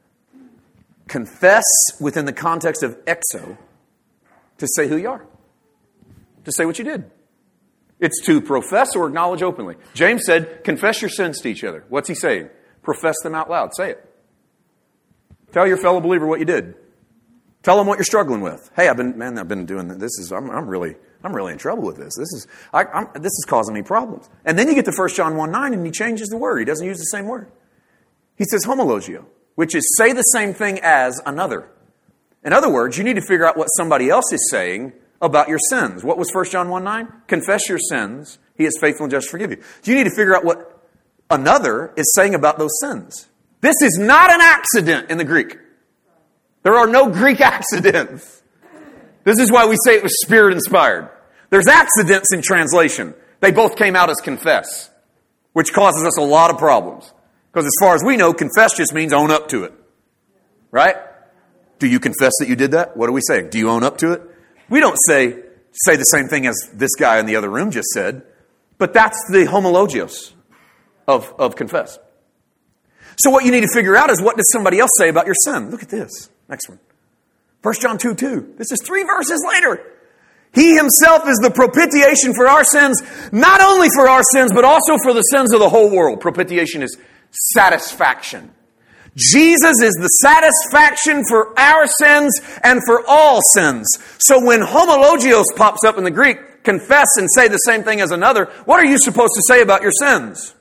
Confess within the context of exo, to say who you are. To say what you did. It's to profess or acknowledge openly. James said, confess your sins to each other. What's he saying? Profess them out loud. Say it. Tell your fellow believer what you did. Tell them what you're struggling with. Hey, I've been, man, I've been doing this. Is I'm, I'm really, I'm really in trouble with this. This is, I, I'm, this is causing me problems. And then you get to First John one nine, and he changes the word. He doesn't use the same word. He says homologio, which is say the same thing as another. In other words, you need to figure out what somebody else is saying about your sins. What was First John one nine? Confess your sins. He is faithful and just to forgive you. So you need to figure out what another is saying about those sins. This is not an accident in the Greek. There are no Greek accidents. This is why we say it was Spirit-inspired. There's accidents in translation. They both came out as confess, which causes us a lot of problems. Because as far as we know, confess just means own up to it. Right? Do you confess that you did that? What do we say? Do you own up to it? We don't say, say the same thing as this guy in the other room just said. But that's the homologios of, of confess. So what you need to figure out is, what does somebody else say about your sin? Look at this. Next one. First John two two. This is three verses later. He himself is the propitiation for our sins, not only for our sins, but also for the sins of the whole world. Propitiation is satisfaction. Jesus is the satisfaction for our sins and for all sins. So when homologios pops up in the Greek, confess and say the same thing as another, what are you supposed to say about your sins?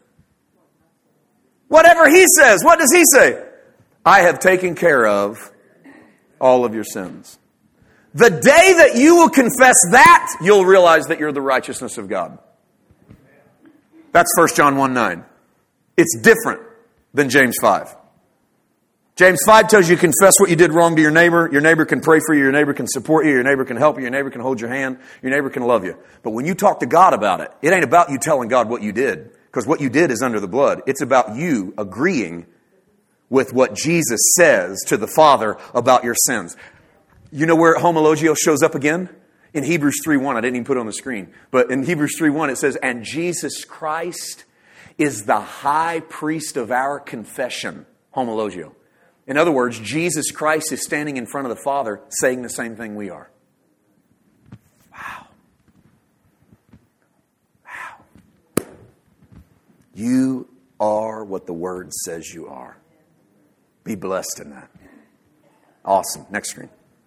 Whatever he says. What does he say? I have taken care of all of your sins. The day that you will confess that, you'll realize that you're the righteousness of God. That's First John one nine. It's different than James five. James five tells you confess what you did wrong to your neighbor. Your neighbor can pray for you. Your neighbor can support you. Your neighbor can help you. Your neighbor can hold your hand. Your neighbor can love you. But when you talk to God about it, it ain't about you telling God what you did. Because what you did is under the blood. It's about you agreeing with what Jesus says to the Father about your sins. You know where homologio shows up again? In Hebrews three one, I didn't even put it on the screen, but in Hebrews three one it says, and Jesus Christ is the high priest of our confession. Homologio. In other words, Jesus Christ is standing in front of the Father saying the same thing we are. Wow. Wow. You are what the Word says you are. Be blessed in that. Awesome. Next screen.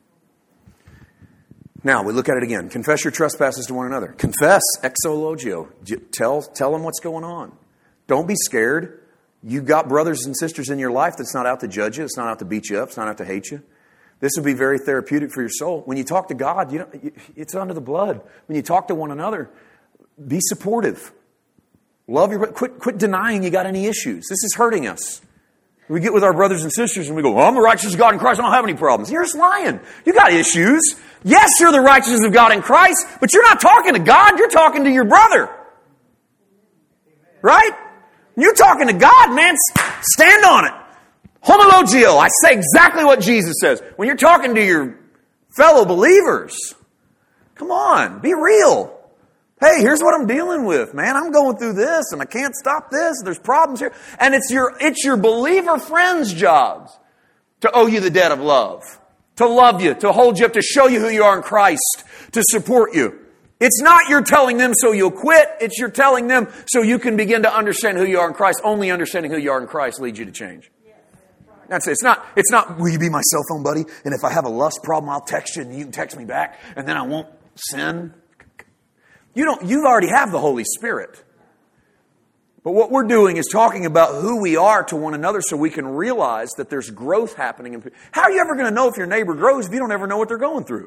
Now, we look at it again. Confess your trespasses to one another. Confess, exologio. Tell, tell them what's going on. Don't be scared. You've got brothers and sisters in your life that's not out to judge you. It's not out to beat you up. It's not out to hate you. This will be very therapeutic for your soul. When you talk to God, you don't, it's under the blood. When you talk to one another, be supportive. Love your quit quit denying you got any issues. This is hurting us. We get with our brothers and sisters and we go, well, I'm the righteousness of God in Christ. I don't have any problems. You're just lying. You got issues. Yes, you're the righteousness of God in Christ, but you're not talking to God. You're talking to your brother. Right? You're talking to God, man. Stand on it. Homologio. I say exactly what Jesus says. When you're talking to your fellow believers, come on, be real. Hey, here's what I'm dealing with, man. I'm going through this and I can't stop this. There's problems here. And it's your, it's your believer friends' jobs to owe you the debt of love, to love you, to hold you up, to show you who you are in Christ, to support you. It's not you're telling them so you'll quit. It's you're telling them so you can begin to understand who you are in Christ. Only understanding who you are in Christ leads you to change. That's it. It's not, it's not, will you be my cell phone buddy? And if I have a lust problem, I'll text you and you can text me back and then I won't sin. You don't, you already have the Holy Spirit. But what we're doing is talking about who we are to one another so we can realize that there's growth happening. How are you ever going to know if your neighbor grows if you don't ever know what they're going through?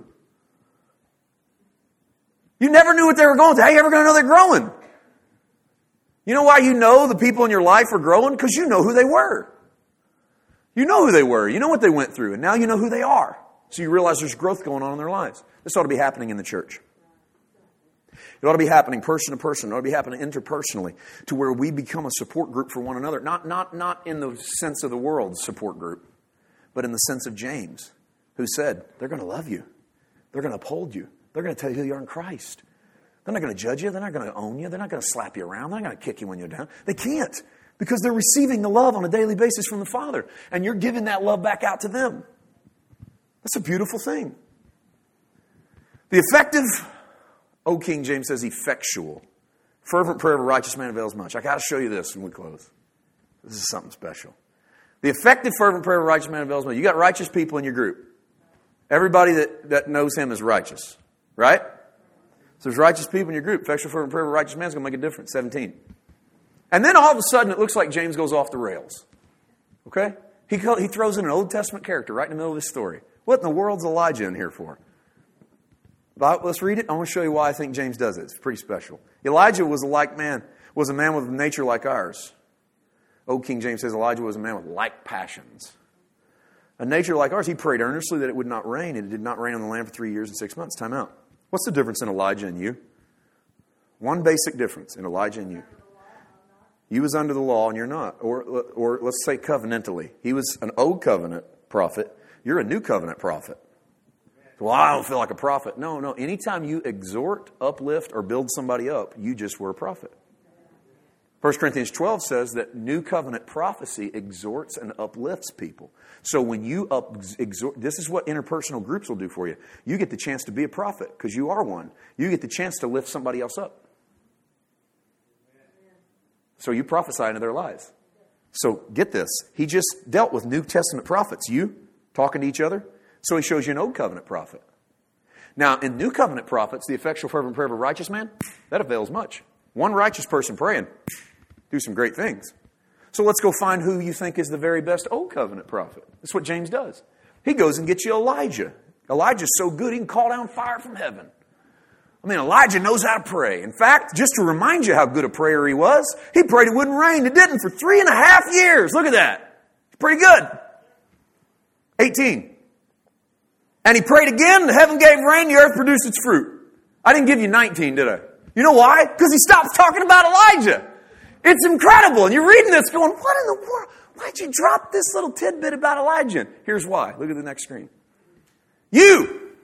You never knew what they were going through. How are you ever going to know they're growing? You know why you know the people in your life are growing? Because you know who they were. You know who they were. You know what they went through. And now you know who they are. So you realize there's growth going on in their lives. This ought to be happening in the church. It ought to be happening person to person. It ought to be happening interpersonally to where we become a support group for one another. Not, not, not in the sense of the world's support group, but in the sense of James, who said, they're going to love you. They're going to uphold you. They're going to tell you who you are in Christ. They're not going to judge you. They're not going to own you. They're not going to slap you around. They're not going to kick you when you're down. They can't because they're receiving the love on a daily basis from the Father. And you're giving that love back out to them. That's a beautiful thing. The effective... Old King James says effectual. Fervent prayer of a righteous man avails much. I got to show you this when we close. This is something special. The effective fervent prayer of a righteous man avails much. You got righteous people in your group. Everybody that, that knows him is righteous. Right? So there's righteous people in your group. Effectual fervent prayer of a righteous man is going to make a difference. seventeen. And then all of a sudden it looks like James goes off the rails. Okay? He, he throws in an Old Testament character right in the middle of this story. What in the world's Elijah in here for? But let's read it. I want to show you why I think James does it. It's pretty special. Elijah was a like man, was a man with a nature like ours. Old King James says Elijah was a man with like passions. A nature like ours. He prayed earnestly that it would not rain, and it did not rain on the land for three years and six months. Time out. What's the difference in Elijah and you? One basic difference in Elijah and you. You was under the law and you're not. Or, or let's say covenantally. He was an old covenant prophet. You're a new covenant prophet. Well, I don't feel like a prophet. No, no. Anytime you exhort, uplift, or build somebody up, you just were a prophet. First Corinthians twelve says that new covenant prophecy exhorts and uplifts people. So when you up, exhort, this is what interpersonal groups will do for you. You get the chance to be a prophet because you are one. You get the chance to lift somebody else up. So you prophesy into their lives. So get this. He just dealt with New Testament prophets. You talking to each other. So he shows you an Old Covenant prophet. Now, in New Covenant prophets, the effectual fervent prayer of a righteous man, that avails much. One righteous person praying, do some great things. So let's go find who you think is the very best Old Covenant prophet. That's what James does. He goes and gets you Elijah. Elijah's so good he can call down fire from heaven. I mean, Elijah knows how to pray. In fact, just to remind you how good a prayer he was, he prayed it wouldn't rain. It didn't for three and a half years. Look at that. It's pretty good. eighteen. And he prayed again, the heaven gave rain, the earth produced its fruit. I didn't give you nineteen, did I? You know why? Because he stopped talking about Elijah. It's incredible. And you're reading this going, what in the world? Why'd you drop this little tidbit about Elijah? Here's why. Look at the next screen. You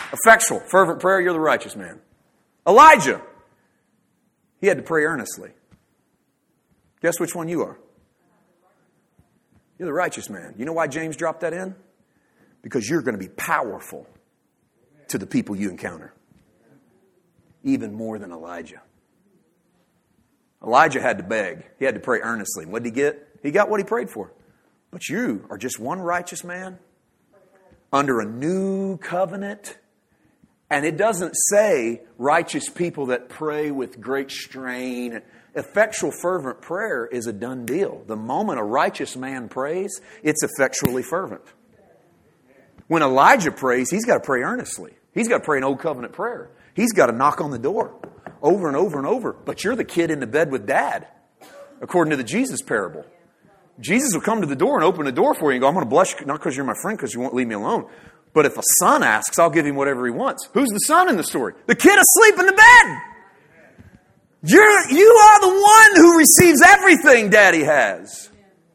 Effectual, fervent prayer, you're the righteous man. Elijah, he had to pray earnestly. Guess which one you are? You're the righteous man. You know why James dropped that in? Because you're going to be powerful to the people you encounter. Even more than Elijah. Elijah had to beg. He had to pray earnestly. What did he get? He got what he prayed for. But you are just one righteous man under a new covenant. And it doesn't say righteous people that pray with great strain. Effectual fervent prayer is a done deal. The moment a righteous man prays, it's effectually fervent. When Elijah prays, he's got to pray earnestly. He's got to pray an old covenant prayer. He's got to knock on the door over and over and over. But you're the kid in the bed with dad, according to the Jesus parable. Jesus will come to the door and open the door for you and go, I'm going to bless you, not because you're my friend, because you won't leave me alone. But if a son asks, I'll give him whatever he wants. Who's the son in the story? The kid asleep in the bed. You're, you are the one who receives everything Daddy has.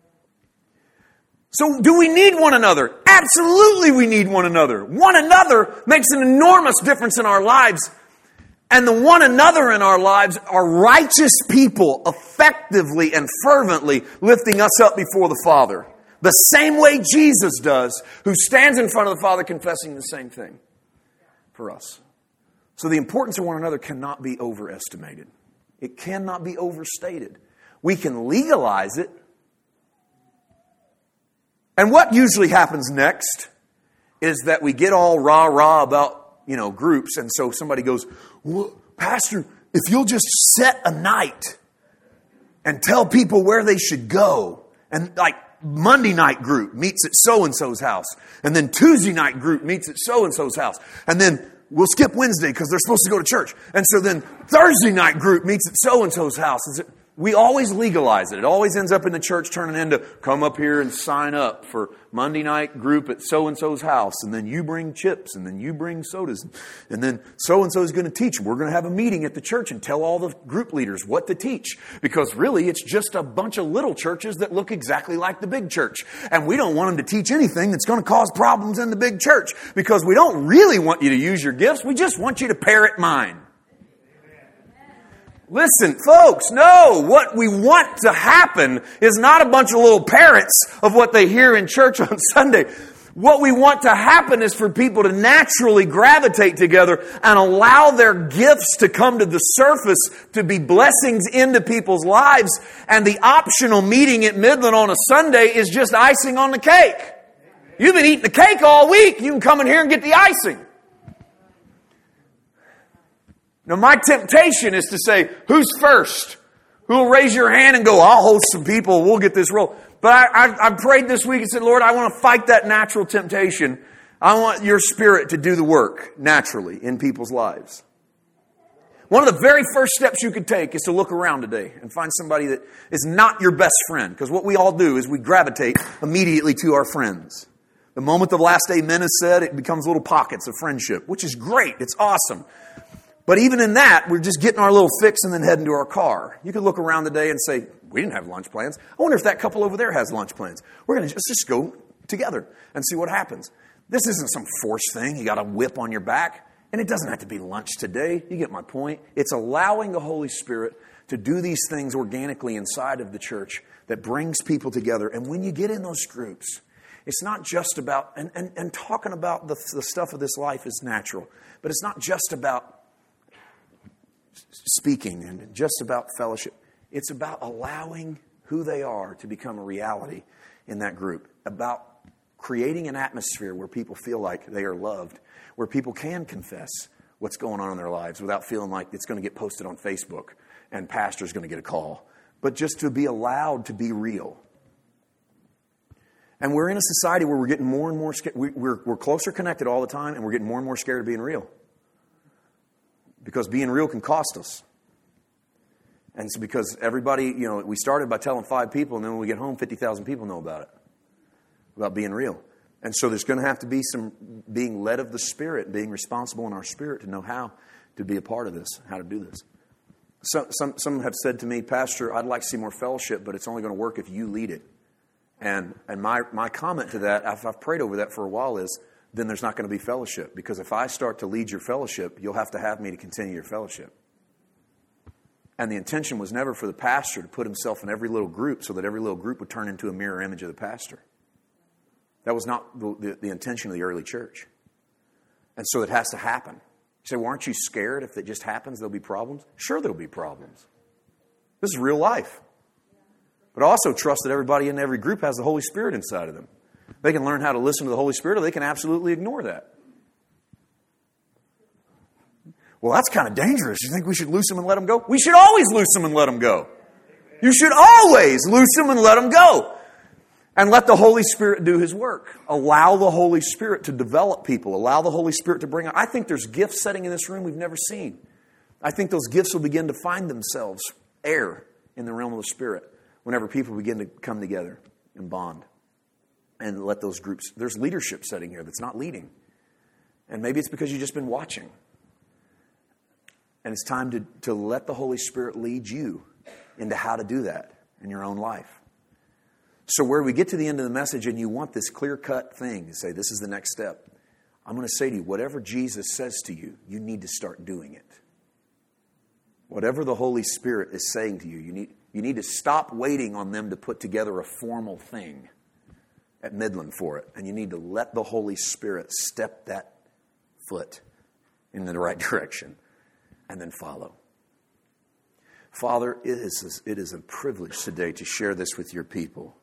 So do we need one another? Absolutely we need one another. One another makes an enormous difference in our lives. And the one another in our lives are righteous people effectively and fervently lifting us up before the Father. The same way Jesus does, who stands in front of the Father confessing the same thing for us. So the importance of one another cannot be overestimated. It cannot be overstated. We can legalize it. And what usually happens next is that we get all rah-rah about, you know, groups. And so somebody goes, well, Pastor, if you'll just set a night and tell people where they should go. And like Monday night group meets at so-and-so's house. And then Tuesday night group meets at so-and-so's house. And then we'll skip Wednesday because they're supposed to go to church. And so then Thursday night group meets at so-and-so's house. We always legalize it. It always ends up in the church turning into come up here and sign up for Monday night group at so-and-so's house. And then you bring chips and then you bring sodas. And then so-and-so is going to teach. We're going to have a meeting at the church and tell all the group leaders what to teach. Because really it's just a bunch of little churches that look exactly like the big church. And we don't want them to teach anything that's going to cause problems in the big church. Because we don't really want you to use your gifts. We just want you to parrot mine. Listen, folks, no, what we want to happen is not a bunch of little parrots of what they hear in church on Sunday. What we want to happen is for people to naturally gravitate together and allow their gifts to come to the surface, to be blessings into people's lives. And the optional meeting at Midland on a Sunday is just icing on the cake. You've been eating the cake all week. You can come in here and get the icing. Now, my temptation is to say, who's first? Who will raise your hand and go, I'll host some people, we'll get this roll. But I, I, I prayed this week and said, Lord, I want to fight that natural temptation. I want your Spirit to do the work naturally in people's lives. One of the very first steps you could take is to look around today and find somebody that is not your best friend. Because what we all do is we gravitate immediately to our friends. The moment the last amen is said, it becomes little pockets of friendship, which is great. It's awesome. But even in that, we're just getting our little fix and then heading to our car. You could look around today and say, we didn't have lunch plans. I wonder if that couple over there has lunch plans. We're going to just, just go together and see what happens. This isn't some forced thing. You got a whip on your back. And it doesn't have to be lunch today. You get my point. It's allowing the Holy Spirit to do these things organically inside of the church that brings people together. And when you get in those groups, it's not just about, and, and, and talking about the, the stuff of this life is natural, but it's not just about speaking and just about fellowship. It's about allowing who they are to become a reality in that group. About creating an atmosphere where people feel like they are loved, where people can confess what's going on in their lives without feeling like it's going to get posted on Facebook and pastor's going to get a call. But just to be allowed to be real. And we're in a society where we're getting more and more scared. We're, we're closer connected all the time, and we're getting more and more scared of being real. Because being real can cost us. And it's because everybody, you know, we started by telling five people, and then when we get home, fifty thousand people know about it. About being real. And so there's going to have to be some being led of the Spirit, being responsible in our spirit to know how to be a part of this, how to do this. So, some, some have said to me, Pastor, I'd like to see more fellowship, but it's only going to work if you lead it. And and my, my comment to that, I've, I've prayed over that for a while, is then there's not going to be fellowship. Because if I start to lead your fellowship, you'll have to have me to continue your fellowship. And the intention was never for the pastor to put himself in every little group so that every little group would turn into a mirror image of the pastor. That was not the, the, the intention of the early church. And so it has to happen. You say, well, aren't you scared if it just happens there'll be problems? Sure, there'll be problems. This is real life. But also trust that everybody in every group has the Holy Spirit inside of them. They can learn how to listen to the Holy Spirit, or they can absolutely ignore that. Well, that's kind of dangerous. You think we should loose them and let them go? We should always loose them and let them go. You should always loose them and let them go. And let the Holy Spirit do His work. Allow the Holy Spirit to develop people. Allow the Holy Spirit to bring... I think there's gifts sitting in this room we've never seen. I think those gifts will begin to find themselves air in the realm of the Spirit whenever people begin to come together and bond. And let those groups... There's leadership sitting here that's not leading. And maybe it's because you've just been watching. And it's time to, to let the Holy Spirit lead you into how to do that in your own life. So where we get to the end of the message and you want this clear-cut thing to say, this is the next step, I'm going to say to you, whatever Jesus says to you, you need to start doing it. Whatever the Holy Spirit is saying to you, you need, you need to stop waiting on them to put together a formal thing at Midland for it. And you need to let the Holy Spirit step that foot in the right direction. And then follow. Father, it is, it is a privilege today to share this with your people.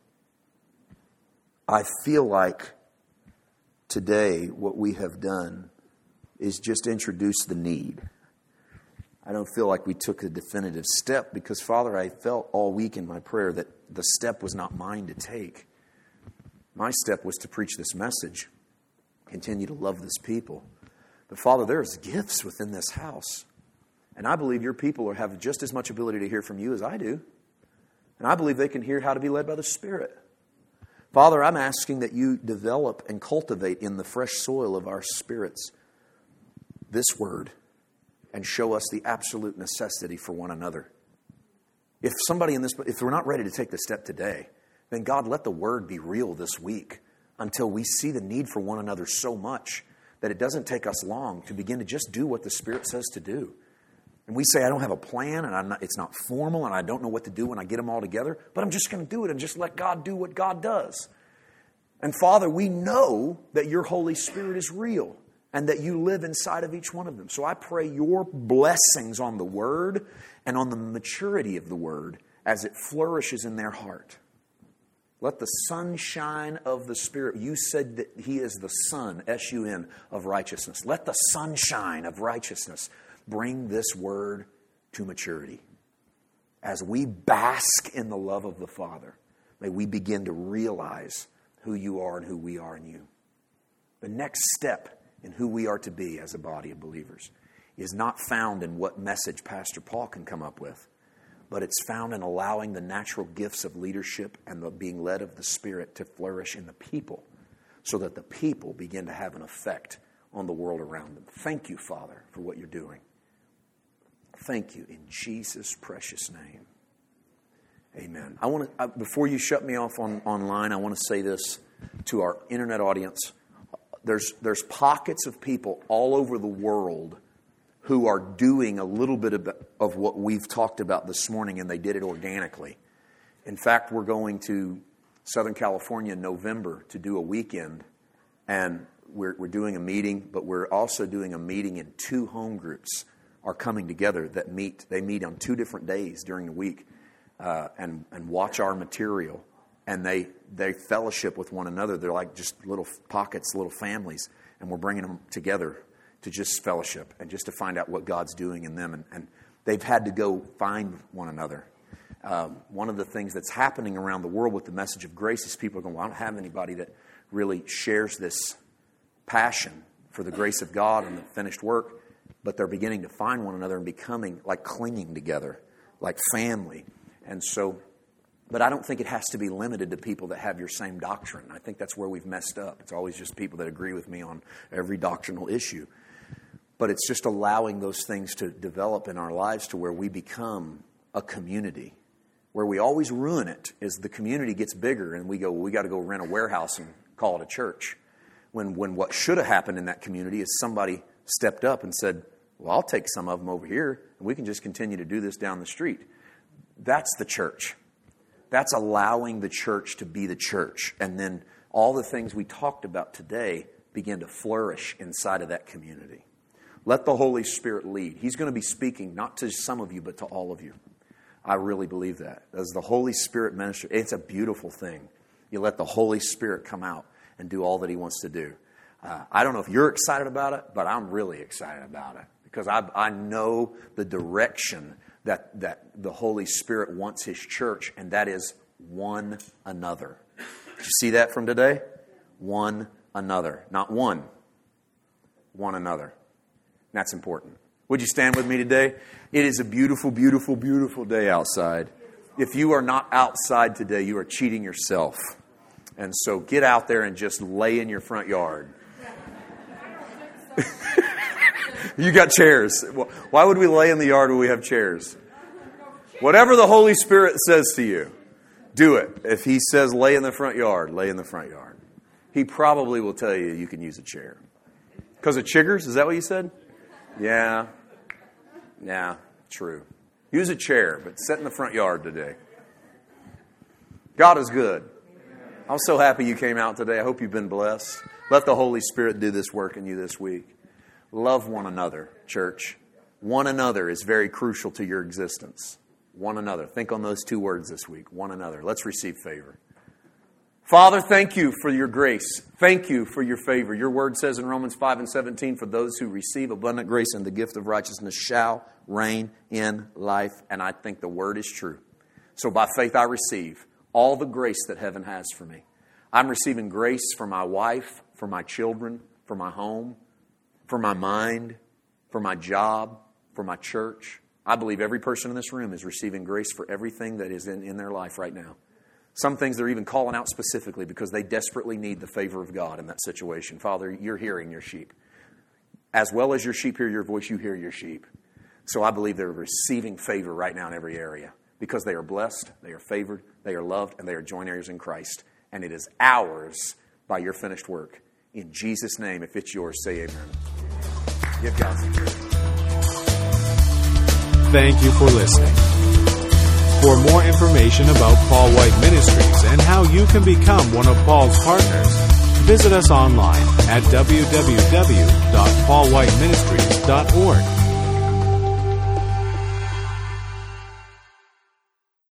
I feel like today what we have done is just introduce the need. I don't feel like we took a definitive step because, Father, I felt all week in my prayer that the step was not mine to take. My step was to preach this message, continue to love this people. But, Father, there's gifts within this house. And I believe your people have just as much ability to hear from you as I do. And I believe they can hear how to be led by the Spirit. Father, I'm asking that you develop and cultivate in the fresh soil of our spirits this word and show us the absolute necessity for one another. If somebody in this, if we're not ready to take the step today, then God, let the word be real this week until we see the need for one another so much that it doesn't take us long to begin to just do what the Spirit says to do. And we say, I don't have a plan, and I'm not, it's not formal, and I don't know what to do when I get them all together, but I'm just going to do it and just let God do what God does. And Father, we know that your Holy Spirit is real and that you live inside of each one of them. So I pray your blessings on the Word and on the maturity of the Word as it flourishes in their heart. Let the sunshine of the Spirit, you said that He is the sun, S U N, of righteousness. Let the sunshine of righteousness bring this word to maturity. As we bask in the love of the Father, may we begin to realize who you are and who we are in you. The next step in who we are to be as a body of believers is not found in what message Pastor Paul can come up with, but it's found in allowing the natural gifts of leadership and the being led of the Spirit to flourish in the people so that the people begin to have an effect on the world around them. Thank you, Father, for what you're doing. Thank you in Jesus' precious name. Amen. I want to, before you shut me off on online, I want to say this to our internet audience. There's there's pockets of people all over the world who are doing a little bit of, of what we've talked about this morning, and they did it organically. In fact, we're going to Southern California in November to do a weekend, and we're we're doing a meeting, but we're also doing a meeting in two home groups are coming together that meet. They meet on two different days during the week uh, and and watch our material, and they they fellowship with one another. They're like just little pockets, little families, and we're bringing them together to just fellowship and just to find out what God's doing in them. And, and they've had to go find one another. Um, one of the things that's happening around the world with the message of grace is people are going, well, I don't have anybody that really shares this passion for the grace of God and the finished work. But they're beginning to find one another and becoming like clinging together, like family. And so, but I don't think it has to be limited to people that have your same doctrine. I think that's where we've messed up. It's always just people that agree with me on every doctrinal issue. But it's just allowing those things to develop in our lives to where we become a community. Where we always ruin it is the community gets bigger and we go, well, we got to go rent a warehouse and call it a church. when, when what should have happened in that community is somebody stepped up and said, well, I'll take some of them over here, and we can just continue to do this down the street. That's the church. That's allowing the church to be the church. And then all the things we talked about today begin to flourish inside of that community. Let the Holy Spirit lead. He's going to be speaking not to some of you, but to all of you. I really believe that. As the Holy Spirit minister, it's a beautiful thing. You let the Holy Spirit come out and do all that He wants to do. Uh, I don't know if you're excited about it, but I'm really excited about it. Because I, I know the direction that, that the Holy Spirit wants His church, and that is one another. Did you see that from today? One another. Not one. One another. That's important. Would you stand with me today? It is a beautiful, beautiful, beautiful day outside. If you are not outside today, you are cheating yourself. And so get out there and just lay in your front yard. You got chairs. Why would we lay in the yard when we have chairs? Whatever the Holy Spirit says to you, do it. If He says lay in the front yard, lay in the front yard. He probably will tell you you can use a chair. Because of chiggers? Is that what you said? Yeah. Yeah, true. Use a chair, but sit in the front yard today. God is good. I'm so happy you came out today. I hope you've been blessed. Let the Holy Spirit do this work in you this week. Love one another, church. One another is very crucial to your existence. One another. Think on those two words this week. One another. Let's receive favor. Father, thank you for your grace. Thank you for your favor. Your word says in Romans five and seventeen, for those who receive abundant grace and the gift of righteousness shall reign in life. And I think the word is true. So by faith I receive all the grace that heaven has for me. I'm receiving grace for my wife, for my children, for my home, for my mind, for my job, for my church. I believe every person in this room is receiving grace for everything that is in, in their life right now. Some things they're even calling out specifically because they desperately need the favor of God in that situation. Father, you're hearing your sheep. As well as your sheep hear your voice, you hear your sheep. So I believe they're receiving favor right now in every area because they are blessed, they are favored, they are loved, and they are joint heirs in Christ. And it is ours by your finished work. In Jesus' name, if it's yours, say amen. Give God some praise. Thank you for listening. For more information about Paul White Ministries and how you can become one of Paul's partners, visit us online at w w w dot paul white ministries dot org.